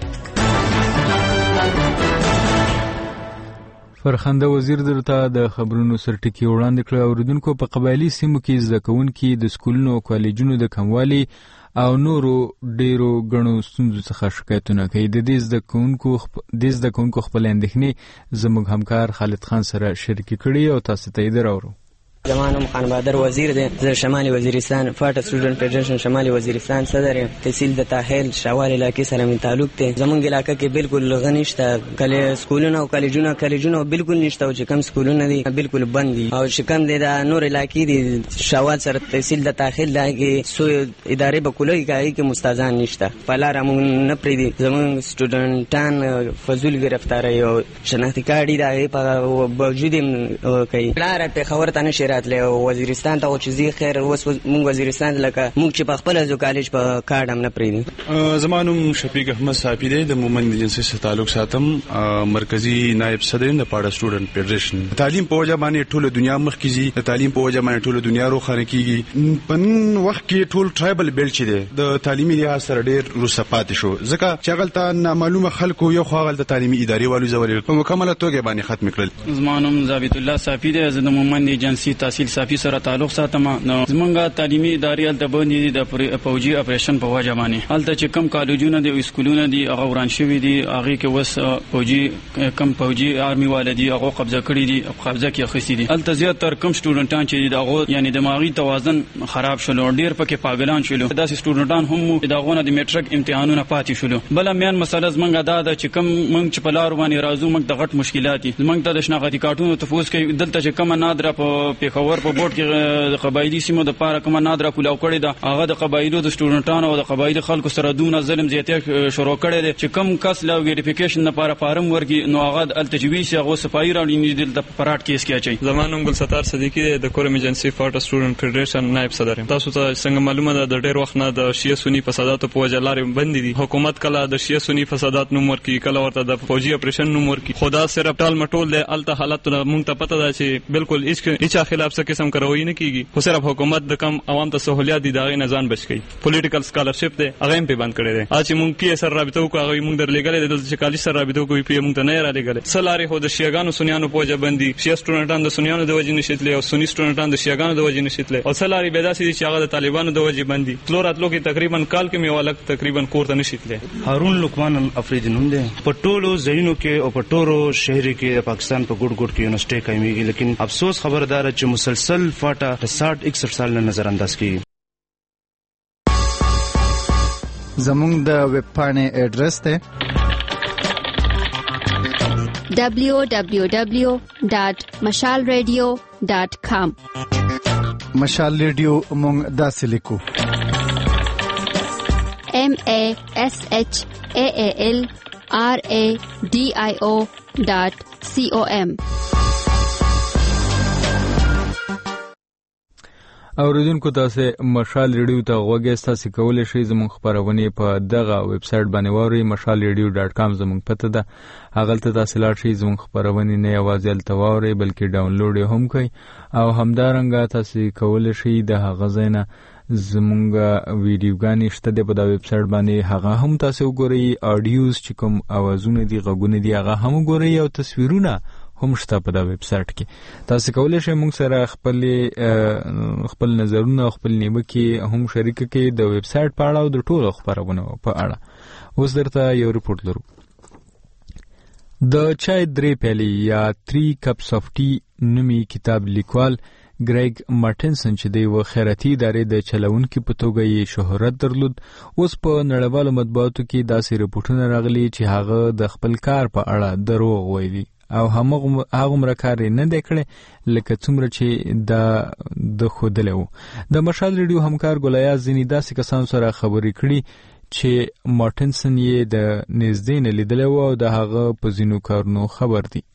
[SPEAKER 1] فرخنده وزیر درته د خبرونو سرټکی وړاندې کړ. اوریدونکو په قبایلی سیمو کې زده کوونکي د سکولونو او کالجونو د کموالي او نورو ډیرو غنو ستونزو څخه شکایتونه کوي. د دې زده کوونکو د زده کوونکو خپل اندېښنې زموږ همکار خالد خان سره شریک کړي او تاسو ته یې درورو.
[SPEAKER 5] زمان ام خان بادر وزیر دی زه شمالي وزیرستان فاټ سټوډنټ فدریشن شمالي وزیرستان صدر یم. تحصیل د تاحیل شوال علاقې سره من تعلق دی. زمونږ علاقې کې بالکل غنښت کله سکولونه او کالجونه کالجونه بالکل نشته او چې کم سکولونه دي بالکل بند دي او چې کم دي د نور علاقې دي شوال سره تحصیل د تاحیل لاګي سو ادارې بکولای کوي کې مستازان نشته فلار موږ نه پریدي. زمونږ سټوډنټان فزول گرفتاری او شناختی کارت دی په باوجود کوي لار په خبره تنه راتله وزیرستان ته چې زی خیر اوس مونږ وزیرستان لکه مونږ چې په خپل ځو کالج په کارډ هم نه پریدي.
[SPEAKER 7] زمانوم شفیق احمد صافی دی د مومند ایجنسی سره تعلق ساتم مرکزی نائب صدر د پاړه سټوډنټ فدریشن. تعلیم په وجه باندې ټول دنیا مخکې زی د تعلیم په وجه باندې ټول دنیا روخانه کیږي. په وخت کې ټول ټرایبل بیلټ چي دی د تعلیمي لحاظ سره ډیر روسپات شو ځکه چې غلطه معلومه خلکو یو خو غلطه تعلیمي ادارې والو زولې په مکمله توګه باندې ختم کړل.
[SPEAKER 23] زمانوم ضابط الله صافی دی د مومند ایجنسی تحصیل صافی سره تعلق ساتم. نو زمونږه تعلیمي ادارې د باندې د فوجي اپریشن په وجه باندې هلته چې کم کالجونه دي او سکولونه دي هغه وران شوي دي هغه کې وس فوجي کم فوجي آرمي والدي هغه قبضه کړی دي قبضه کې اخیستي دي. هلته زیاتره کم سټوډنټان چې دغه یعنی دماغي توازن خراب شول ډیر پکې پاگلان شول. داسې سټوډنټان هم دغه د میټرک امتحانونه پاتې شول. بل میان مسله زمونږه دا ده چې کم مونږ چې په لار باندې راځو موږ د غټ مشکلات دي. زمونږ ته د شناختی کارتونو تفوس کوي دلته چې کم نادره په پیښور په بورډ کې د قبایلی سیمو د پاره کومه نادره کولاو کړی ده هغه د قبایلو د سټوډنټانو او د قبایلی خلکو سره دونه ظلم زیاتې شروع کړی دی چې کم کس لا ویریفیکیشن لپاره فارم ورګي نو هغه ال تجویز هغه صفای راوړي د پراټ کیس کې اچي.
[SPEAKER 24] زمانوم ګل ستار صدیقی د کورم ایجنسی فاټ سټوډنټ فدریشن نائب صدر. تاسو ته څنګه معلومه ده د ډېر وخت نه د شیعه سنی فساداتو په وجه لارې بند دي. حکومت کله د شیعه سنی فسادات نوم ورکي کله ورته د فوجي اپریشن نوم ورکي. خدا صرف ټال مټول دی الته حالت مونږ ته پته ده چې بالکل هیڅ خلاف څه قسم کاروي نه کیږي خو صرف حکومت د کم عوام ته سہولیات دي داغه نه ځان بچ کی. پولیټیکل سکالرشپ دی هغه هم په بند کړی دی. اځ مونږ پی سر رابطه کو هغه مونږ درلګل د چې کالج سره رابطه کوي پی مونږ ته نه را لګل. سلاري هو د شیعاګانو سنیانو په وجه باندې شیعه سټوډنټان د سنیانو د وجه نشیتل او سنی سټوډنټان د شیعاګانو د وجه نشیتل او سلاري بداسي چې هغه د طالبانو د وجه باندې تلوراتلو کې تقریبا کال کې میوالک تقریبا کور ته نشیتل.
[SPEAKER 25] هارون لقمان افریدی نوم دی. په ټولو ځایونو کې او په ټولو شهر کې د پاکستان په ګډ ګډ کې یونیورسيټي کایمیږي لیکن افسوس خبردار چې مسلسل فاټا ساठ اکسٹھ سال نه نظر انداز کی.
[SPEAKER 26] زمونږ د ویب پاڼې ایډریس ته
[SPEAKER 2] دبلیو دبلیو دبلیو ډاٹ مشال ریډیو ډاٹ کام.
[SPEAKER 26] مشال ریډیو مونږ داسې لیکو
[SPEAKER 2] ایم ا ایس ایچ ا ا ال آر ا ډي آی او ډاٹ سی او ایم.
[SPEAKER 1] اوریدونکو تاسو مشال ریډیو ته غوږی تاسو کولای شئ زموږ خبرونه په دغه ویب سټ باندې ووري مشال ریډیو ډاټ کام زموږ پته ده. هغه ته تاسو لاړ شئ زموږ خبرونه نه یوازې تل ووري بلکې ډاونلوډ هم کړئ او همدارنګه تاسو کولای شئ د هغه ځاینا زمونږ ویډیوګانې شته د په دا ویب سټ باندې هغه هم تاسو وګورئ. اډیوز چې کوم اوازونه دي غږونه دي هغه هم وګورئ او تصویرونه هم شته په دا ویب سټ کې. تاسو کولای شئ موږ سره خپل خپل نظرونه خپل نیوکې هم شریک کړئ د ویب سټ په اړه او د ټولو خبرونو په اړه. اوس درته یو ریپورت لرو. د چای درې پیالې یا تھری کپس اف ټی نومي کتاب لیکوال ګریګ مارټنسن چې د یو خیراتي ادارې د چلونکو په توګه یې شهرت درلود، اوس په نړیوالو مطبوعاتو کې داسې رپورټونه راغلي چې هغه د خپل کار په اړه دروغ وایي او هغه هغه کار نه دی کړی لکه څومره چې د د خودلې وو. د مشال ریډیو همکار ګولیا ځینې داسې کسان سره خبرې کړي چې مارټنسن یې د نږدې نه لیدلی و او د هغه په ځینو کارونو خبر دی.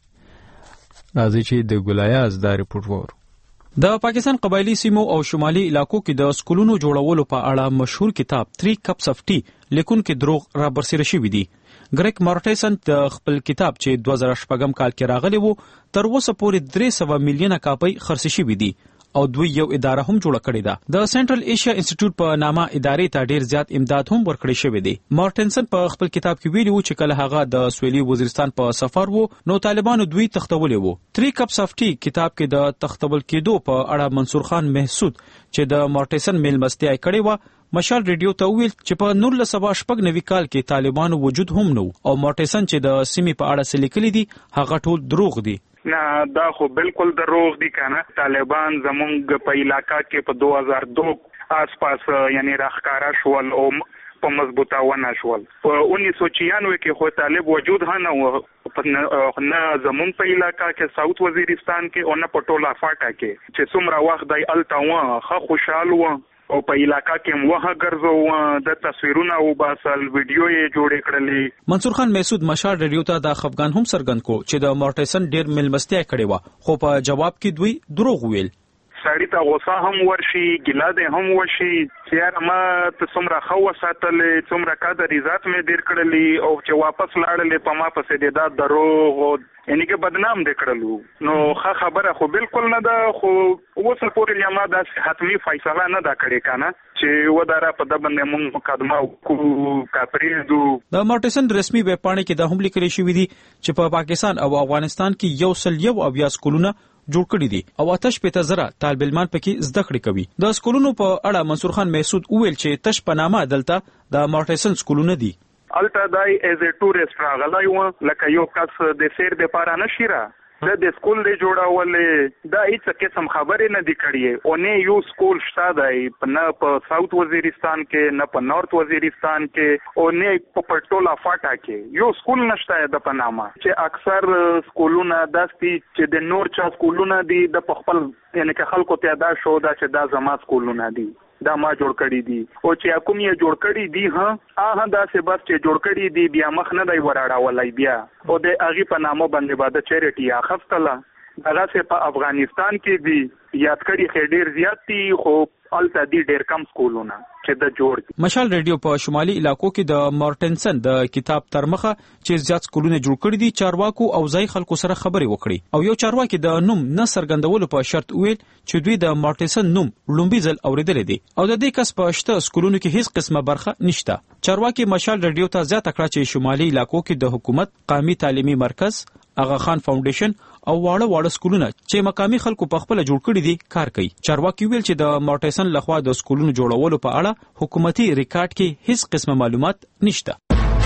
[SPEAKER 1] راځي چې د ګولیا دا رپورټ وورو.
[SPEAKER 6] د پاکستان قبایلی سیمو او شمالي علاقو کې د سکولونو جوړولو په اړه مشهور کتاب تھری کپس اف ټی لیکونکي دروغ را برسېره شوي دي. ګریګ مارټنسن د خپل کتاب چې دوه زره شپږم کال کې راغلی وو تر اوسه پورې درې سوه میلیونه کاپۍ خرڅې شوي دي او دوی یو اداره هم جوړه کړې ده. د سنټرل ایشیا انسټیټیوټ په نامه ادارې ته ډیر زیات امداد هم ورکړی شوی دی. مارټنسن په خپل کتاب کې ویلي وو چې کله هغه د سویلي وزیرستان په سفر وو نو طالبانو دوی تختولې وو. تھری کپس اف ټی کتاب کې د تختول کېدو په اړه منصور خان محسود چې د مارټنسن میلمستیا کړې و مشال ریډیو ته ویل چې په نولس سوه شپږ نوي کال کې طالبانو وجود هم نو او مارټنسن چې د سیمې په اړه څه لیکلي دي هغه ټول دروغ دي.
[SPEAKER 8] نه دا خو بالکل دروغ دي کنه. طالبان زمونږ په علاقہ کې په دو هزار دو آس پاس یعنی راخکارا شول او په مضبوطه ونه شول. په انیس سو چھیانوے کې خو طالب وجود ها نه نه زمون په علاقہ کې ساوث وزیرستان کې او نه په ټوله فاټا کې چې څومره وخت دی الته و خو خوشاله و او په علاقہ کې موه ګرځو د تصویرونه او باسل ویډیو یې جوړې کړلې.
[SPEAKER 6] منصور خان محسود مشال ریډیو ته د خفګان هم څرګند کو چې د مارټنسن ډیر میلمستیا کړې و خو په جواب کې دوی دروغ ویل.
[SPEAKER 8] سړی ته غوسه هم ورشي ګیله دې هم وشي چې یار ما ته څومره ښه وساتلې څومره قدر عزت مې ډېر کړلې او چې واپس لاړلې په ما پسې دې دا دروغ یعنی کې بدنام دې کړلو نو ښه خبره خو بالکل نه ده. خو اوسه پورې ما داسې حتمي فیصله نه ده کړې که نه چې وداره په ده باندې مونږ مقدمه وکړو که پرېږدو.
[SPEAKER 6] د مارټنسن رسمي ویب پاڼې کې دا هم لیکلی شوي دي چې په پاکستان او افغانستان کې یو سل یو اویا سکولونه جوړ کړی دي او آتش پته زره طالب علمان پکې زده کړې کوي. د سکولونو په اړه منصور خان محسود وویل چې تش په نامه دلته د مارټنسن سکولونه دي.
[SPEAKER 8] الته دای ایز ا ټورست راغلی و لکه یو کس د سیر د پاره نشي را د د سکول دی جوړولې دا هیڅ قسم خبرې نه دی کړې او نه یو سکول شته دی نه په ساوث وزیرستان کې نه په نارت وزیرستان کې او نه په پټولا فاټا کې یو سکول نشته د پنامه چې اکثر سکولونه داسي چې د نور چا سکولونه دي د خپل یعنی که خلکو ته دا شو دا چې دا زما سکولونه دي دا ما جوړ کړی دي او چې کوم یې جوړ کړی دي ها هغه دا سه بس چې جوړ کړی دي بیا مخ نه دی وراړولای بیا او د اغي په نامه باندې باندې چیریټي اخستله هغه سه په افغانستان کې دي یاد کړی خډیر زیات دي خو الته دي ډیر کم سکولونه چې د جوړ دي.
[SPEAKER 6] مشال ریډیو په شمالي علاقو کې د مارټنسن د کتاب ترمخه چې زیات سکولونه جوړ کړي دي چارواکو او ځای خلکو سره خبرې وکړي او یو چارواکي د نوم نه څرګندولو په شرط ویل چې دوی د مارټنسن نوم لومبي ځل اوریدل دي او د دې کس په شته سکولونو کې هیڅ قسمه برخه نشته. چارواکي مشال ریډیو ته زیاته کړه چې شمالي علاقو کې د حکومت قومي تعلیمي مرکز اغا خان فاونډیشن او واړه واړه سکولونه چې مقامي خلکو په خپل جوړ کړي دي کار کوي. چارواکي ویل چې د مارټنسن لخوا د سکولونو جوړولو په اړه حکومتي ریکارډ کې هیڅ قسمه معلومات نشته.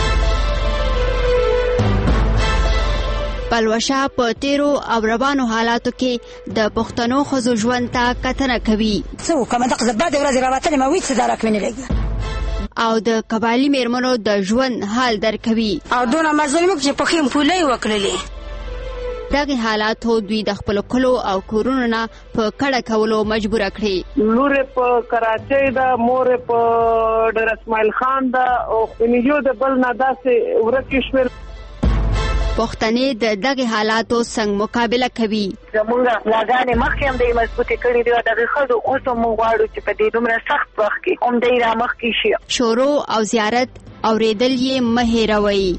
[SPEAKER 2] پلوشه په تیرو او روانو حالاتو کې د پښتنو ښځو ژوند ته کتنه کوي.
[SPEAKER 9] څه وکړم دغه زباده ورځې راوتلې ما ویل څه دا راکوي نه لګي
[SPEAKER 2] او د قبایلي میرمنو د ژوند حال درکوي
[SPEAKER 9] او دونه مظلوم چې په خیم پولې وکړلې.
[SPEAKER 2] دغه حالاتو دوی د خپل کلو او کورونو نه په کډه کولو مجبور کړي.
[SPEAKER 10] لور په کراچۍ دا مور په ډر اسماعیل خان دا او خنیجو د بل نه داسې ورکه شول.
[SPEAKER 2] پښتنې د دغه حالاتو څنګه مقابله کوي.
[SPEAKER 11] زمونږ لاګانې مخکې هم د مضبوطې کړي دي او دغه ښځو اوس هم موږ غواړو چې په دې دومره سخت وخت کې هم دی را مخکې شي.
[SPEAKER 2] شورو او زیارت اورېدل یې مه هېروئ.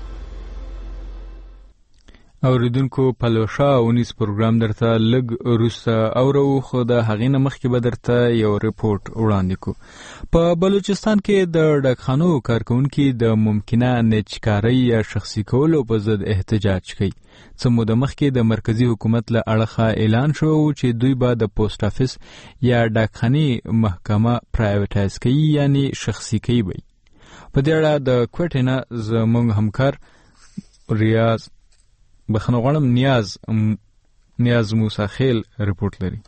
[SPEAKER 1] اوریدونکو پلوشا اونیس پروګرام درته لږ وروسته اورو، خو د هغې نه مخکې به درته یو رپورټ وړاندې کو. په بلوچستان کې د ډاکخانو کارکونکي د ممکنه نچکارۍ یا شخصي کولو په ضد احتجاج کوي. څه موده مخکې د مرکزی حکومت له اړخه اعلان شو چې دوی به د پوسټ افیس یا ډاکخانې محکمه پرایویټایز کوي، یعنی شخصي کوي. په دې اړه د کوټې نه زموږ همکار ریاض بخنه غواړم نیاز نیاز موسی خیل رپورټ لري.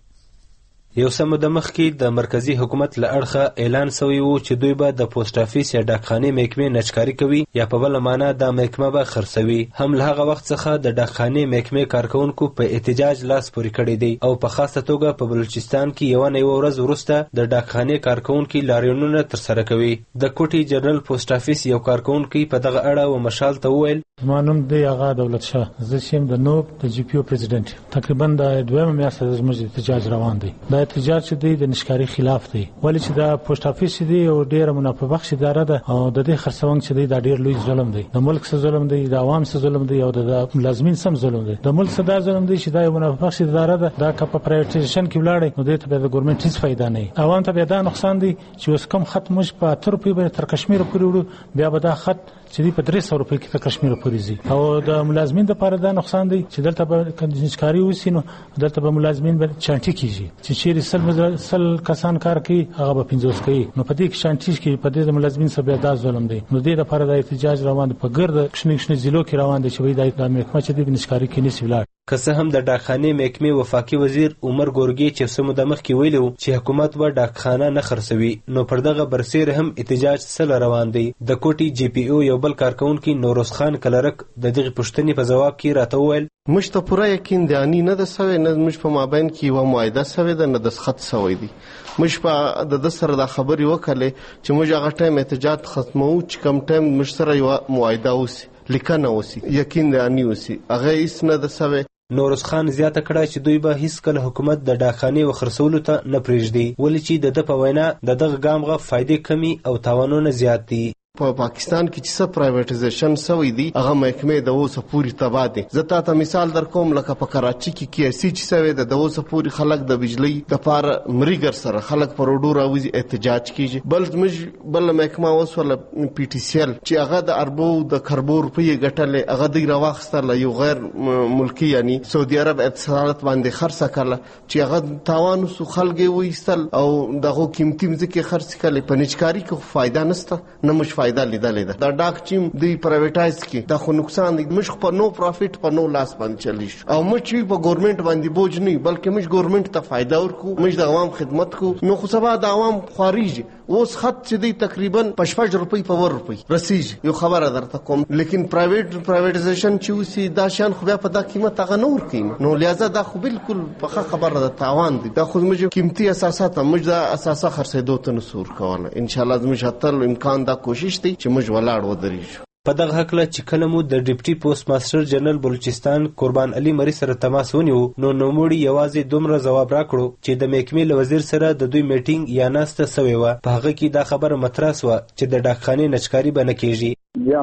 [SPEAKER 12] یو څه موده مخکې د مرکزی حکومت له اړخه اعلان سوی و چې دوی به د پوسټ افیس یا ډاکخانې محکمې نچکاري کوي یا په بله معنا دا محکمه به خرڅوي. هم له هغه وخت څخه د ډاکخانې محکمې کارکوونکو په احتجاج لاس پورې کړی دی او په خاصه توګه په بلوچستان کې یوه نه یوه ورځ وروسته د ډاکخانې کارکوونکي لاریونونه ترسره کوي. د کوټي جنرال پوسټ افیس یو کارکوونکی په دغه اړه و مشال ته وویل:
[SPEAKER 14] زما نوم دی آغا دولت شاه، زه چې یم د نوب د جی پی او پرزیدنت. تقریبا د دویمه میاشته زموږ احتجاج روان دی. دا احتجاج چې دی د نشکاري خلاف دی، ولې چې دا پوسټ افیس دی او ډیره منافع بخش اداره ده او د دې خرڅونګ چې دی دا ډیر لوی ظلم دی. د ملک څخه ظلم دی، د عوام څخه ظلم دی او د ملازمین سم ظلم دی. د ملک څخه دا ظلم دی چې دا منافع بخش اداره ده، دا که په پرایویټایزیشن کې ولاړی نو دې ته د ګورنمنت هیڅ فائدہ نه وي. عوام ته بیا دا نقصان دی چې اوس کم خط موږ په اتر روپۍ باندې تر کشمیر پورې وړو، بیا به دا خط چې دی په درې سوه روپۍ کې تر کشمیر پورې ځي. او د ملازمین لپاره دا نقصان دی چې دلته به کنجکاري وسی نو دلته به ملازمین به چانټي کیږي چې چیرې سل سل کسان کار کوي هغه به پنځوس کوي، نو په دې کې چانټي کې په دې د ملازمین سره بیا دا ظلم دی. نو دې لپاره د احتجاج روان دی، په ګرد کښنی کښنی ضلعو کې روان دی چې وایي دا محکمه چې دی نشکاري کې نشي ولاړ.
[SPEAKER 12] که څه هم د ډاکخانې محکمې وفاقي وزیر عمر ګورګي چې څه موده مخکې ویلي و چې حکومت به ډاکخانه نه خرڅوي، نو پر دغه برسېره هم احتجاج سله روان دی. د کوټي جی پی او یو بل کارکوونکي نوروز خان کلرک د دغې پوښتنې په ځواب کې راته وویل:
[SPEAKER 15] موږ ته پوره یقین دی اني نه ده سوی، نه موږ په مابین کې یوه معاهده سوې ده، نه دستخط سوی دی. موږ په د ده سره دا خبرې وکړلې چې موږ هغه ټایم احتجاج ختموو چې کوم ټایم موږ سره یوه معاهده اوسي، لیکنه اوسي، یقین دی اني اوسي، هغه هېڅ نه ده سوی.
[SPEAKER 12] نوروز خان زیاته کړه چې دوی به هیڅ کله حکومت د ډاکخانې وخرڅولو ته نه پرېږدي، ولې چې د ده په وینا د دغه ګام غه فایدې کمي او تاوانونه زیات دي.
[SPEAKER 15] په پاکستان کې چې څه پرایویټایزیشن سوی دی هغه محکمې د اوسه پورې تباه دي. زه تا ته مثال در کوم، لکه په کراچي کې کیاسي چې سوی ده د اوسه پورې خلک د بجلۍ دپاره مریګر سره خلک په روډو راوځي احتجاج کیږي. بل زموږ بله محکمه اوسوله پی ټي سی ال چې هغه د اربو د کربو روپۍ ګټلې، هغه دوی راواخیستله یو غیر ملکي یعنی سعودي عرب اتصالات باندې خرڅه کړله چې هغه تاوان وسو، خلک یې وایستل او دغو قیمتي مځکې خرڅ کړلې. په نچکاري کې فایده نشته، نه موږ فایده لیدلې ده. دا ډاک چې دوی پرایویټایز کړي دا خو نقصان دی. موږ په نو پروفیټ په نو لاس باندې چلی شو او موږ چې په ګورنمنت باندې بوج نه بلکې موږ ګورنمنت ته فایده ورکو، موږ د عوام خدمت کو. نو خو سبا د عوام خارجي اوس خط چې دی تقریبا په شپږ روپۍ په ور روپۍ رسیږي. یو خبره درته کوم، لیکن پرایویټ پرایویټایزیشن چې وسی دا شان خو بیا په دا قیمت هغه نه ورکوي، نو لہذا دا خو بالکل په خبره ده تاوان دی. دا خو موږ قیمتي اساسات موږ دا اساسا خرڅېدو ته نه سور کوله. ان شاء الله زموږ هتل امکان دا کوشش دی چې موږ ولاړ ودرېږو.
[SPEAKER 12] په دغه هکله چې کله مو د ډیپټي پوسټ ماسټر جنرال بلوچستان قربان علي مري سره تماس ونیو، نو نوموړي یوازې دومره ځواب راکړو چې د محکمې له وزیر سره د دوی میټینګ یا ناسته سوې وه، په هغه کې دا خبره مطرح سوه چې د ډاکخانې نچکاري به نه کیږي.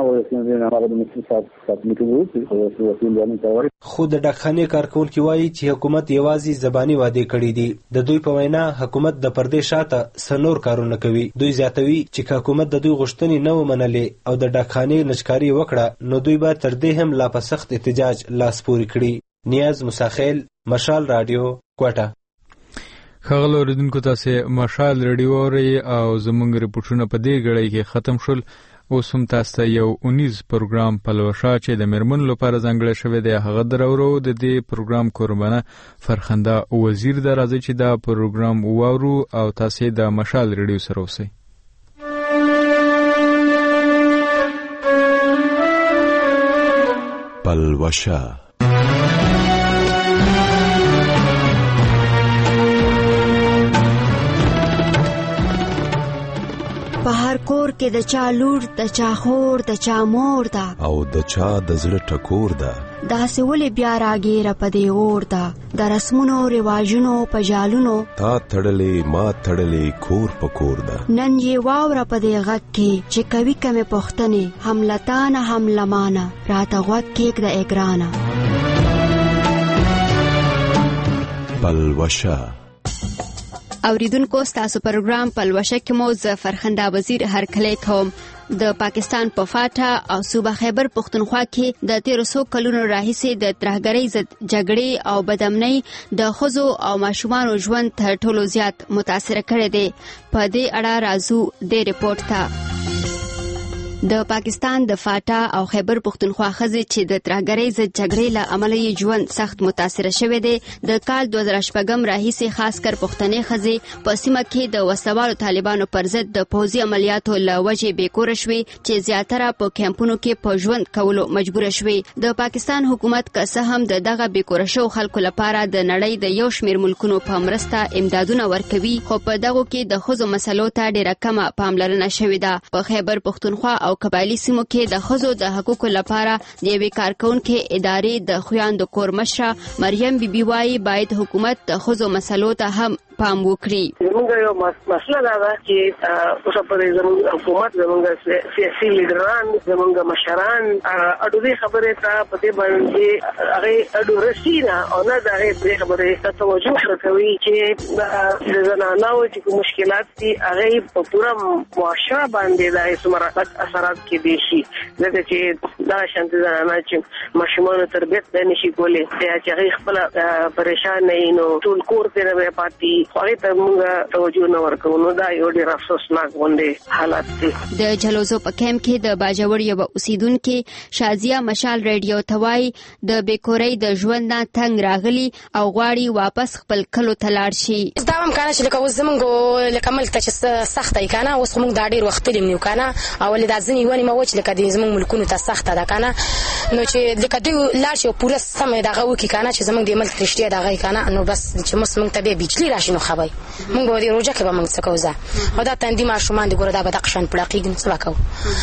[SPEAKER 12] خو د ډاکخانې کارکوونکي وایي چې حکومت یوازې زباني وعدې کړي دي. د دوی په وینا حکومت د پردې شاته څه نور کارونه کوي. دوی زیاتوي چې که حکومت د دوی غوښتنې نه ومنلې او د ډاکخانې نچکاري وکړه نو دوی به تر دې هم لا په سخت احتجاج لاس پورې کړي. نیاز مساخیل، مشال رادیو، کوټه.
[SPEAKER 1] ښاغلو اوریدونکو، تاسې مشال رادیو اورئ او زموږ رپورټونه په دې ګړۍ کې ختم شول. اوس هم تاسو ته یو اونیز پروګرام پلوشا چې د میرمنو لپاره ځانګړی شوی دی هغه درورو. د دې پروګرام قربانه فرخنده وزیر ده. راځي چې دا پروګرام واورو او تاسې د مشال رادیو سره اوسئ.
[SPEAKER 16] پلوشا
[SPEAKER 2] په په هر کور کې د چا لور د چا خور د چا مور ده
[SPEAKER 13] او د چا د زړه ټکور ده
[SPEAKER 2] داسې ولې بیا راګیره په دې اور ده د رسمونو رواجونو په جالونو
[SPEAKER 13] تا تړلې ما تړلې کور په کور ده
[SPEAKER 2] نن یې واوره په دې غږ کې چې کوي کمې پوښتنې هم لتانه هم لمانه راته غوږ کېږده ای ګرانه.
[SPEAKER 13] پلوشه
[SPEAKER 2] اوریدونکو ستاسو پروګرام پلوشه کې مو ز فرخنده وزیر هرکلی کوم. د پاکستان په فاټا او صوبه خیبر پختونخوا کې د تیرو څو کلونو راهیسې د ترهګرۍ ضد جګړې او بدامنۍ د ښځو او ماشومانو ژوند تر ټولو زیات متاثر کړی دی. په دې اړه راځو د ریپورت ته. د پاکستان د فاټا او خیبر پختونخوا ښځې چې د ترهګرۍ ضد جګړې له امله یې ژوند سخت متاثر شوی دی. د کال دوه زره شپږم راهیسې خاص کر پښتنې ښځې په سیمه کې د وسوالو طالبانو پر ضد د پوځي عملیاتو له وجې بېکوره شوې چې زیاتره په کیمپونو کې په ژوند کولو مجبوره شوې. د پاکستان حکومت که څه هم د دغه بېکوره شوو خلکو لپاره د نړۍ د یو شمېر ملکونو په مرسته امدادونه ورکوي، خو په دغو کې د ښځو مسلو ته ډېره کمه پاملرنه شوې ده. په خیبر پختونخوا او قبایلي سیمو کې د ښځو د حقوقو لپاره د یوې کارکونکې ادارې د خویاندو کور مشره مریم بیبي وایي باید حکومت د ښځو مسلو ته هم پام وکړي.
[SPEAKER 10] زمونږ یو مسله دا ده چې اوس په زمونږ حکومت زمونږ سیاسي لیډران زمونږ مشران اډو دې خبرې ته په دې باندې هغه اډو رسینا او نه دا دې خبرې ته توجه ورکوي چې د زنانو چې مشکلات دي هغه په پوره معاشره باندې د څومره اثرات کې دي شي. ځکه چې دا شانتي زنانه چې ماشومان تربیت نه نشي کولی چې هغه خپل پریشان نه نو ټول کور ته نه پاتې هغه ته موږ توجه نه ورکوو. نو دا یو ډېر افسوسناک غونډې حالت دی.
[SPEAKER 2] د جلوزو په کیمپ کې د باجوړ یو اوسیدونکو شازیه مشال ریډیو ته وایي د بیکورۍ د ژوند نه تنګ راغلي او غواړي واپس خپل کلو ته لاړ شي.
[SPEAKER 16] دا هم کنه چې لکه اوس زمونږ لکه ملک ته چې سخته یې کنه اوس موږ دا ډېر وخت تلیم نیو کنه او ولې دا ځینې ونې ما وچ لکه د زمونږ ملکونو ته سخته ده کنه نو چې لکه دوی لاړ شي پوره سمه دغه وکړي کنه چې زمونږ د ملک رښتیا دغه کنه نو بس چې موږ ته به بجلی راشي نو خبري موږ به د روجه کې به موږ څه کوو او دا تندې ماشومان د ګوره دا به د قشن پړقېږي څه وکړو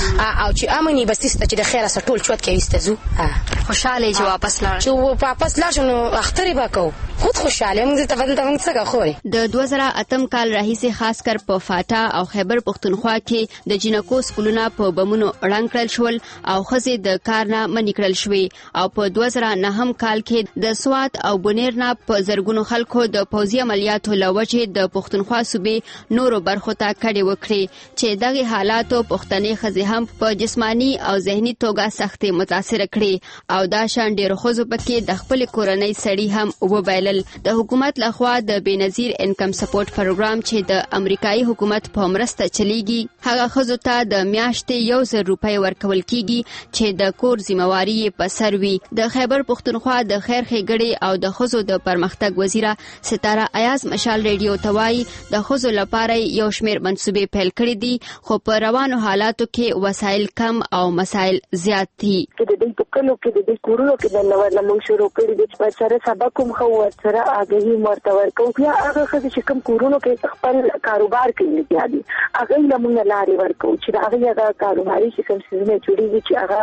[SPEAKER 16] او چې امني بس است چې د خیره سره ټول چوت کې وستزو
[SPEAKER 2] خوشاله چې واپس لاړ
[SPEAKER 16] چې واپس لاړ نو اخترې وکړو خود خوشاله موږ ته بدل ته موږ څه کوو.
[SPEAKER 2] د دوه زره اتم کال راهیسې خاص کر په فاټا او خیبر پختونخوا کې د جنکو سکولونه په بمونو ړنګ کړل شول او ښځې د کار نه منع کړل شوې او په دوه زره نهم کال کې د سوات او بونیر نه په زرګونو خلکو د پوځي عملیاتو له وجې د پښتونخوا صوبې نورو برخو ته کډې وکړې چې دغه حالاتو پښتنې ښځې هم په جسمانی او ذهني توګه سختې متاثر کړې او دا شان ډېرو ښځو پکې د خپل کورنۍ سړي هم وبایلل. د حکومت لخوا د بېنظیر انکم سپورټ پروګرام چې د امریکایي حکومت په مرسته چلیږي هغه ښځو ته د میاشتې یو زر روپۍ ورکول کیږي چې د کور ذمہواري یې په سر وي. د خیبر پختونخوا د خیر ښېګړې او د ښځو د پرمختګ وزیره ستاره ایاز مشال ریډیو ته وایي د ښځو لپاره یو شمېر منصوبې پیل کړي دي خو په روانو حالاتو کې وسایل کم او مسایل زیات دي.
[SPEAKER 11] د دې په کلو کې د دې کورونو کې د نوو لمون شروع کړي دي چې سره سبق کوم خو سره اگهي مرتور کوم بیا هغه خدای چې کوم کورونو کې خپل کاروبار کوي دي هغه لمون لاري ورکو چې هغه هغه کاروباري چې کوم څه نه جوړیږي چې هغه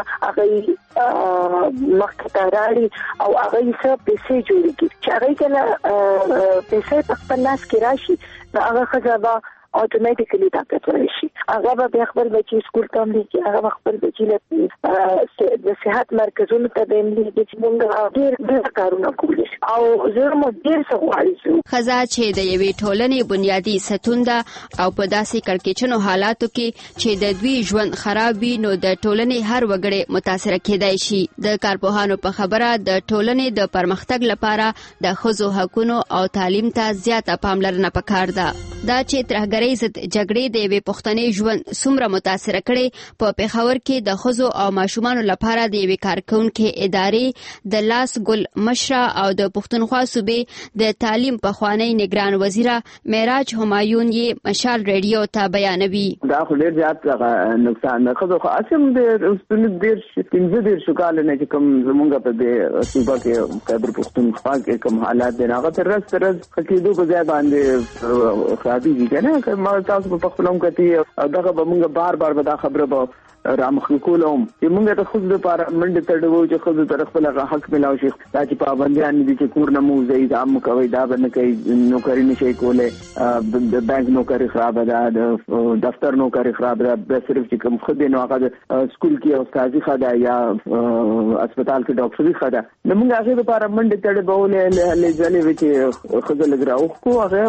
[SPEAKER 11] هغه مختاري او هغه څه پیسې جوړیږي چې هغه کله پیسې په خپل لاس کې راشي هغه خزابه اتوماتیکلی طاقت ورشي. هغه به خپل بچی سکول ته لیکي هغه خپل بچی له د صحت مرکزونو ته به لیکي چې موږ ډېر ډېر کارونه کولی او زه مو ډېر څه غواړم.
[SPEAKER 2] خزا چې د یوې ټولنې بنیادی ستون ده او په داسې کړکېچنو حالاتو کې چې د دوی ژوند خراب وي نو د ټولنې هر وګړی متاثر کېدای شي. د کارپوهانو په خبره د ټولنې د پرمختګ لپاره د ښځو حقوقو او تعلیم ته زیاته پاملرنه پکار ده. دا چې ترهګرۍ ضد جګړې د یوې پښتنې ژوند څومره متاثر کړي په پیښور کې د ښځو او ماشومانو لپاره د یوې کارکونکې ادارې د لاس ګل مشره او د پښتونخوا صوبې د تعلیم پخوانی نگران وزیره معراج همایون یې مشال ریډیو ته بیانوي.
[SPEAKER 17] دا خو ډېر زیات نقصان نه خو خاصم د اوسنی ډېر پنځه ډېر شکال نه چې کوم زمونږ په دې صوبه کې خیبر پښتونخوا کې کوم حالات دي هغه تر ورځ تر ورځ کېدو په ځای باندې خرابېږي کنه. ما تاسو په خپل هم کتي دغه به موږ بار بار به دا خبره به رامخ کولم چې موږ ته خود لپاره منډه تړو چې خود تر خپل حق ملاو شي دا چې پابندیان دي چې کور نه مو زید عام کوي دا به نه کوي نوکری نشي کوله د بانک نوکری خراب ده د دفتر نوکری خراب ده به صرف چې کوم خود نه هغه سکول کې استادي خدا یا هسپتال کې ډاکټري خدا نو موږ هغه لپاره منډه تړو بولې لځلې چې خود لګراو کو هغه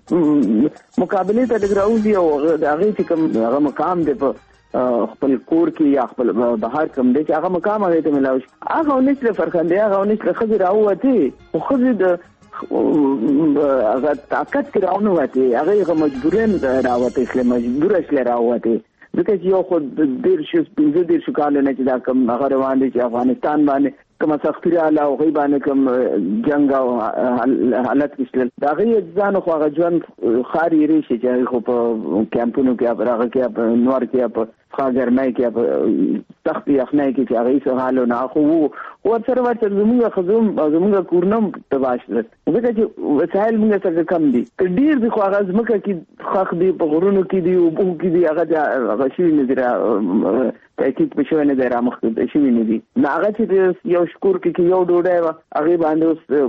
[SPEAKER 17] مقابله ته لګراو دی او هغه چې کوم هغه مقام دی په خپل کور کې یا خپل بهر کوم دی چې هغه مقام هغه ته ملاوي هغه نشته فرخنده هغه نشته خزي راوته او خزي د هغه طاقت کې راونه وته هغه مجبورین راوته چې مجبور شل راوته ځکه چې یو خو ډیر شي پنځه ډیر شو کال نه چې دا کوم هغه روان دي چې افغانستان باندې کوم سختي رااله او غیبانه کوم جنگ او حالت کې دا غي ځان خو هغه ژوند خاري ریشي چې خو په کیمپونو کې هغه کې په نور کې په خاګرمای کې په تختی اخنای کې چې هغه څه حالو نه خو او سره ورته زموږ خزوم زموږ کورنم تباش ده ځکه چې وسایل موږ څخه کم دي ډیر د خو هغه زمکه کې خخ دي په غرونو کې دي او په کې دي هغه هغه شي نه دي تحقیق په شوونه دی رامخ شي نه دي هغه چې یو شکور کې یو ډوډۍ وا هغه باندې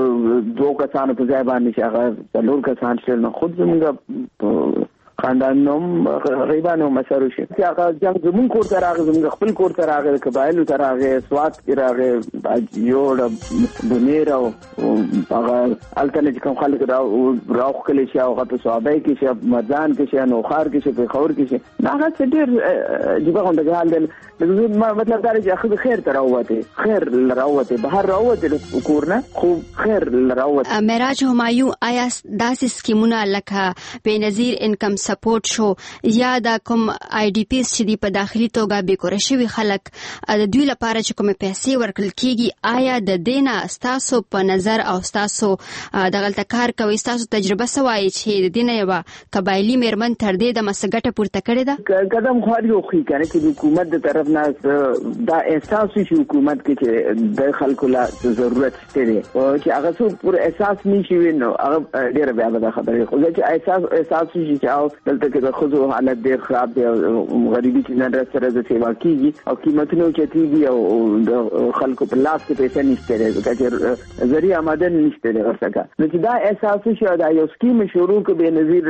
[SPEAKER 17] د دوه کسانو په ځای باندې چې هغه څلور کسان شل نه خود زموږ خاندانوم غیبانو مسارو شي چې هغه ځان زمون کور ته راغی زمون خپل کور ته راغی قبایل ته راغی سواد کې راغی یو د میرا او هغه الټنه کوم خلک راو کلی شي هغه په صحابه کې شي مردان کې شي نوخار کې شي په خور کې شي هغه څه ډیر جيبه غونډه حال دی مطلب دا چې اخذ خیر ته راوته خیر راوته بهر راوته کورنه خو خیر راوته.
[SPEAKER 2] معراج همایون آیا داسې سکیمونه لکه بنظیر انکم سپورټ شو یا د کوم آی ډی پیس چې دی په داخلي توګه به کور شوی خلک د دوی لپاره چې کوم پیسې ورکړل کیږي آیا د دینه استاسو په نظر او استاسو د غلطه کار کوي استاسو تجربه سوای چې د دینه یو قبایلی میرمن تر دې د مسګټه پورته کړی ده
[SPEAKER 17] قدم خو یو خو کنه چې حکومت د طرف نه دا احساس شي حکومت کې چې د خلکو لا ضرورت شته او چې هغه څو پر احساس نشي وینو هغه ډیر بیا به خبره خو چې احساس احساس شي چې دلته کې د خزو حالت ډیر خراب دی او غریبي چې نه سره د سیوا کیږي او قیمتونه چتیږي او د خلکو په لاس کې پیسې نشته لري چې ذریعہ آمدن نشته لري څنګه نو چې دا احساس شي دا یو سکیم شروع کې بنظیر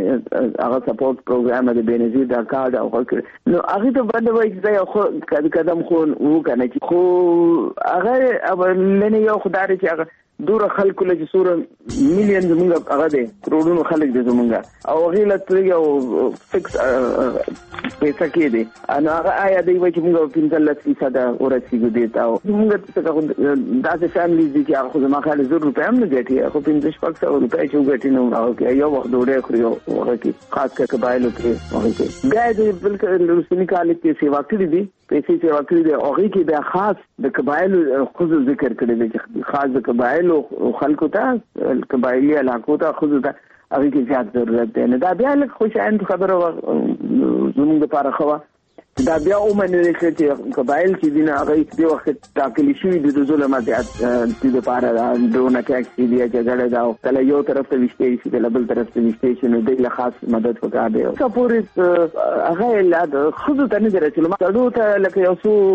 [SPEAKER 17] هغه سپورټ پروګرام د بنظیر دا کارت او نو هغه ته باندې وایي چې یو قدم خو وکنه چې خو هغه لنه یو خدای چې هغه دور خلکو له سور میلیون زمونږ هغه دي کروڑونو خلک دي زمونږ او غیله ترګه او فکس پیسې کې دي انا هغه آیا دی چې موږ په پنځلس فیصد ورسېږو دي تا موږ څنګه داسې فیملی دي چې هغه خو ما خاله زر روپیا هم نه ګټي خو پنځه شپږ سوه روپیا چې وګټي نو هغه یو وخت ډوډۍ خوري او هغه کې خاص کر قبایلو کې هغه کې بیا دې بلکې رسمي کال کې سیوا کړې دي پیسې سیوا کړې دي او هغه کې بیا خاص د قبایلو خو ذکر کړی دی خاص د قبایلو خلکو ته قبایلی علاقو ته خو ته هغه کې زیات ضرورت دی نه دا بیا لکه خوشاین خبره زموږ لپاره خو دا بیا اومنه چې قبایل چې دینه هغه د وخت تاکلی شوی د ظلمات د لپاره درونه ټاکسي دی چې غړې دا کله یو طرف ته وشته شي د بل طرف ته وشته شي نو د خاص مدد وکړه دی سپورټ هغه لا خود ته نه درته نو تاسو ته لکه یو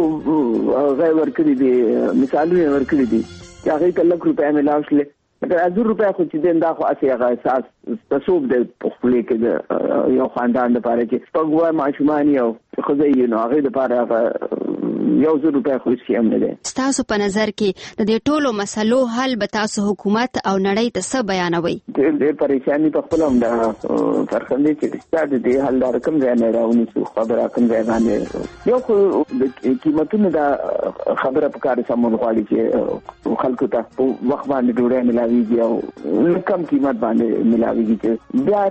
[SPEAKER 17] څو غیر ورکړي دي مثالونه ورکړي دي چې هغه ته لک روپیا ملاوشله مګر هزار روپیا خو چې دین دا خو اسی هغه اساس تاسو د خپلې کې یو خاندان لپاره چې پګوا ماشومانی او خو زه نو هغه لپاره یو زر روپیا خو شي هم نه ده.
[SPEAKER 2] تاسو په نظر کې د دې ټولو مسلو حل به تاسو حکومت او نړۍ ته څه بیانوي؟
[SPEAKER 17] د پریشانی په خپل هم دا فرخندې چې د دې حل لار کوم ځای نه راونی څو خبره کوم ځای باندې یو خو د قیمتونو دا خبره په کار سمون غواړي چې خلکو ته په وخت باندې ډوډۍ ملاويږي او کم قیمت باندې ملاويږي چې بیا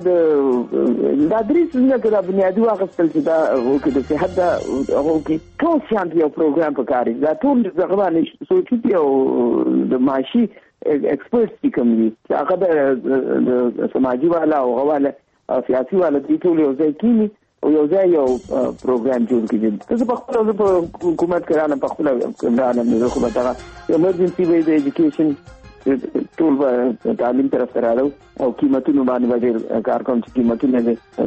[SPEAKER 17] د دا درې څنګه دا بنیادی واغستل چې دا وکړي د صحت دا هغه کې ټول شانتي یو پروګرام په کار دی دا ټول څنګه باندې سوچي او د ماشي ایکسپرټس کوم دي هغه د سماجی والا او غواله سیاسي والا دي ټول یو ځای کې او یو ځای یو پروګرام جوړ کړي تاسو په خپل په حکومت کې رانه په خپل رانه نه خو به دا ایمرجنسي وي د ایجوکیشن ټول به تعلیم طرف ته راړو او قیمتونو باندې باندې کار کوم چې قیمتونه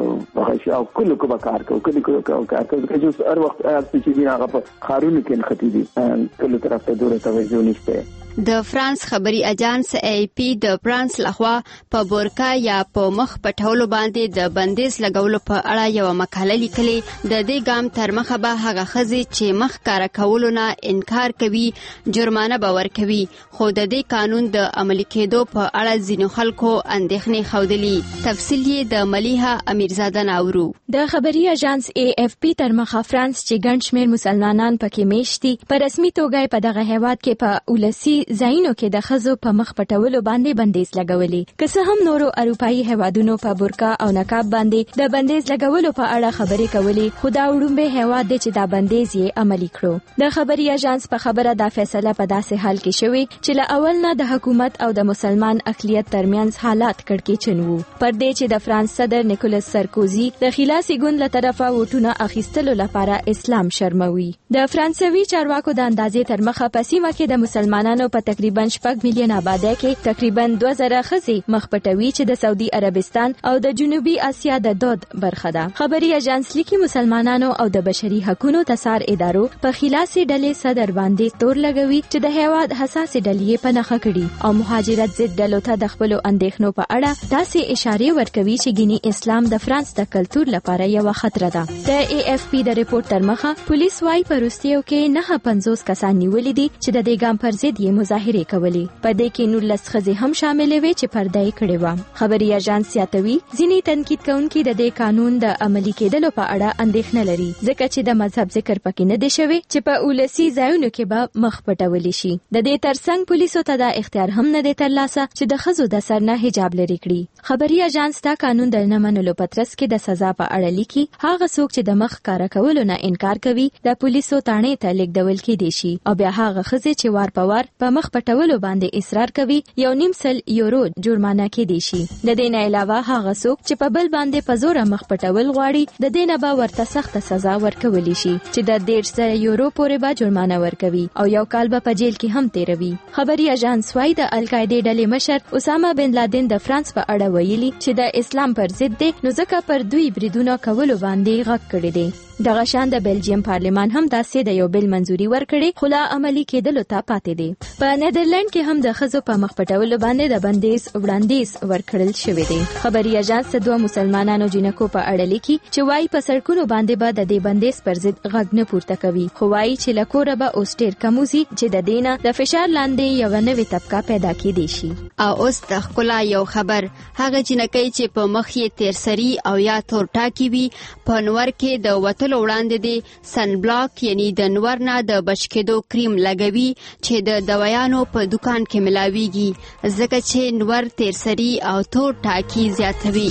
[SPEAKER 17] دي او کله کو به کار کوو کله کو کار کوو چې هر وخت چې دی هغه په خارونو کې ختی دي کله طرف ته دوره توجه نشته.
[SPEAKER 2] د فرانس خبري اجانس ای پی د فرانس لخوا په بورکا یا په مخ پټولو باندې د بندیز لګولو په اړه یو مقاله لیکلې. د دې ګام تر مخه به هغه خزي چې مخ کار کولو نه انکار کوي جرمانه باور کوي، خو د دې قانون د عملي کېدو په اړه ځینو خلکو اندېښنې خوندلي. تفصیل یې د ملیحه امیرزاده ناورو.
[SPEAKER 3] د خبري اجانس ای اف پی تر مخه فرانس چې ګڼ شمېر مسلمانان پکې میشتي په رسمي توګه په دغه هیواد کې په ولسی ځایونو کې د ښځو په مخ پټولو باندې بندیز لګولي. که څه هم نورو اروپایي هیوادونو په بورکا او نقاب باندې د بندیز لګولو په اړه خبرې کولې، خو دا وړومبی هیواد دی چې دا بندیز یې عملي کړو. د خبري اژانس په خبره دا فیصله په داسې حال کې شوې چې له اول نه د حکومت او د مسلمان اقلیت ترمنځ حالات کړکېچن وو، پر دې چې د فرانس صدر نیکولس سرکوزي د خلاصي ګوند له طرفه ووټونه اخیستلو لپاره اسلام شرموي. د فرانسوي چارواکو د اندازې تر مخه په سیمه کې د مسلمانانو په تقریبا شپږ میلیون آبادی کې تقریبا دوه زره ښځې مخ پټوي چې د سعودي عربستان او د جنوبي اسیا د دود برخه ده. خبري اژانس لیکي مسلمانانو او د بشري حقوقو تسار ادارو په خلاصي ډلې صدر باندې تور لګوي چې د هیواد حساس ډلې په نخښه کړي او مهاجرت ضد ډلو ته د خپل اندېښنو په اړه داسې اشاره ورکوي چې ګینی اسلام د فرانس د کلچر لپاره یو خطر ده. د ای اف پی د ریپورت تر مخه پولیس وايي په روسیو کې نه پنځوس کسان نیولې دي چې د دې ګام پر ضد یې مظاهره کولی. په دې کې نولس ښځې هم شاملې وې چې پرده یې کړې وه. خبري اژانس زیاتوي ځینې تنقید کوونکي د دې قانون د عملي کېدلو په اړه اندېښنه لري ځکه چې د مذهب ذکر پکې نه دی شوی چې په ولسی ځایونو کې به مخ پټولی شي. د دې ترڅنګ پولیسو ته دا اختیار هم نه دی ترلاسه چې د ښځو د سر نه حجاب لري کړي. خبري اژانس دا قانون د نه منلو په ترڅ کې د سزا په اړه لیکي. هغه څوک چې د مخ کار کولو نه انکار کوي د پولیسو تانې ته لیږدول کېدی شي او بیا هغه ښځې چې وار په وار په مخ پټولو باندې اصرار کوي یو نیم سل یورو جرمانه کېدی شي. د دې نه علاوه هغه څوک چې په بل باندې په زور مخ پټول غواړي د دې نه به ورته سخت سزا ورکولی شي چې د ډېر زره یورو پورې به جرمانه ورکوي او یو کال به په جیل کې هم تیروي. خبري اژانس وايي د القاعده ډلې مشر اسامه بن لادن د فرانس په اړه ویلي چې د اسلام پر ضد دی نو ځکه پر دوی بریدونه کولو باندې غږ کړی دی. دغه شان د بلجیم پارلمان هم داسې د یو بل منځوري ورکړي خو لا عملي کېدلو ته پاتې دی. په نیدرلند کې هم د ښځو په مخ پټولو باندې د بندیز وړاندیز ورکړل شوی دی. خبري اژانس دوه مسلمانانو جنکو په اړه لیکي چې وايي په سړکونو باندې به د دې بندیز پر ضد غږ نه پورته کوي، خو وايي چې له کوره به اوس ډېر کم وځي چې د دې نه د فشار لاندې یوه نوې طبقه پیدا کېدی شي.
[SPEAKER 2] او اوس د ښکلا یو خبر. هغه جنکۍ چې په مخ یې تیرسري او یا تور ټاکي وي په نور کې د وتلو وړاندې دی سن بلاک یعنی د نور نه د بچ کېدو کریم لګوي چې د دوايانو په دکان کې ملاويږي ځکه چې نور تیرسري او تور ټاکي زیاتوي.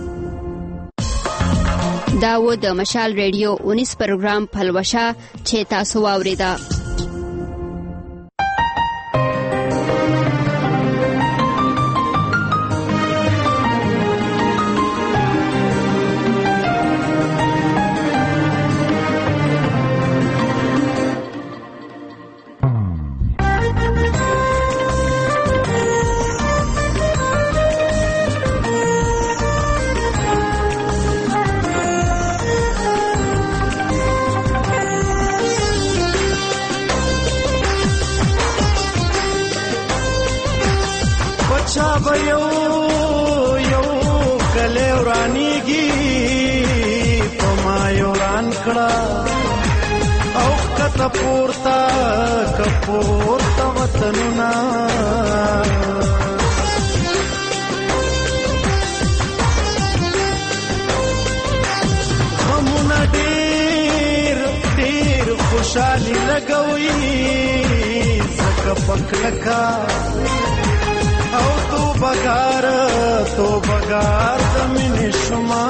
[SPEAKER 2] دا و د مشال ریډیو اونیس پروګرام پلوشا چې تاسو واوریدا.
[SPEAKER 4] پورتا کپورتا وطننا غمونا ډیر ډیر خوشحالی لګوي زکه پکلکا او تو بګار تو بګار زمين شما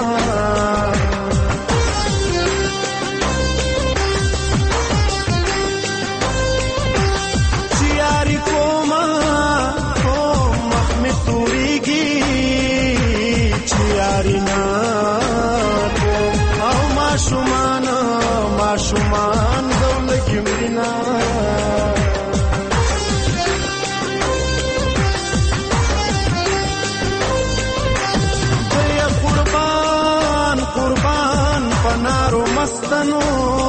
[SPEAKER 4] شومان ما شومان دول کمرنا مستنو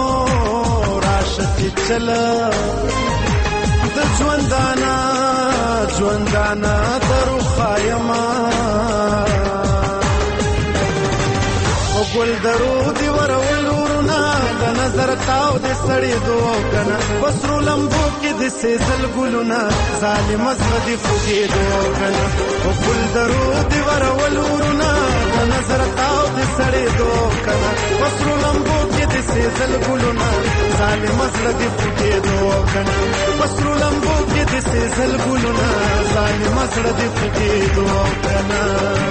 [SPEAKER 4] راشتي چلا د ژوندانا ژوندانا درو خایما وګل درو دی ورولورنا د نظر تاو د سړی دوه کنه وسرو لمبو کې د سیزل ګلونا ظالم زغدي فوجي دوه کنه وګل درو دی ورولورنا د نظر تاو د سړی دوه کنه وسرو لمبو کې د سیزل ګلونا ظالم زغدي فوجي دوه کنه وسرو لمبو کې د سیزل ګلونا ظالم زغدي فوجي دوه کنه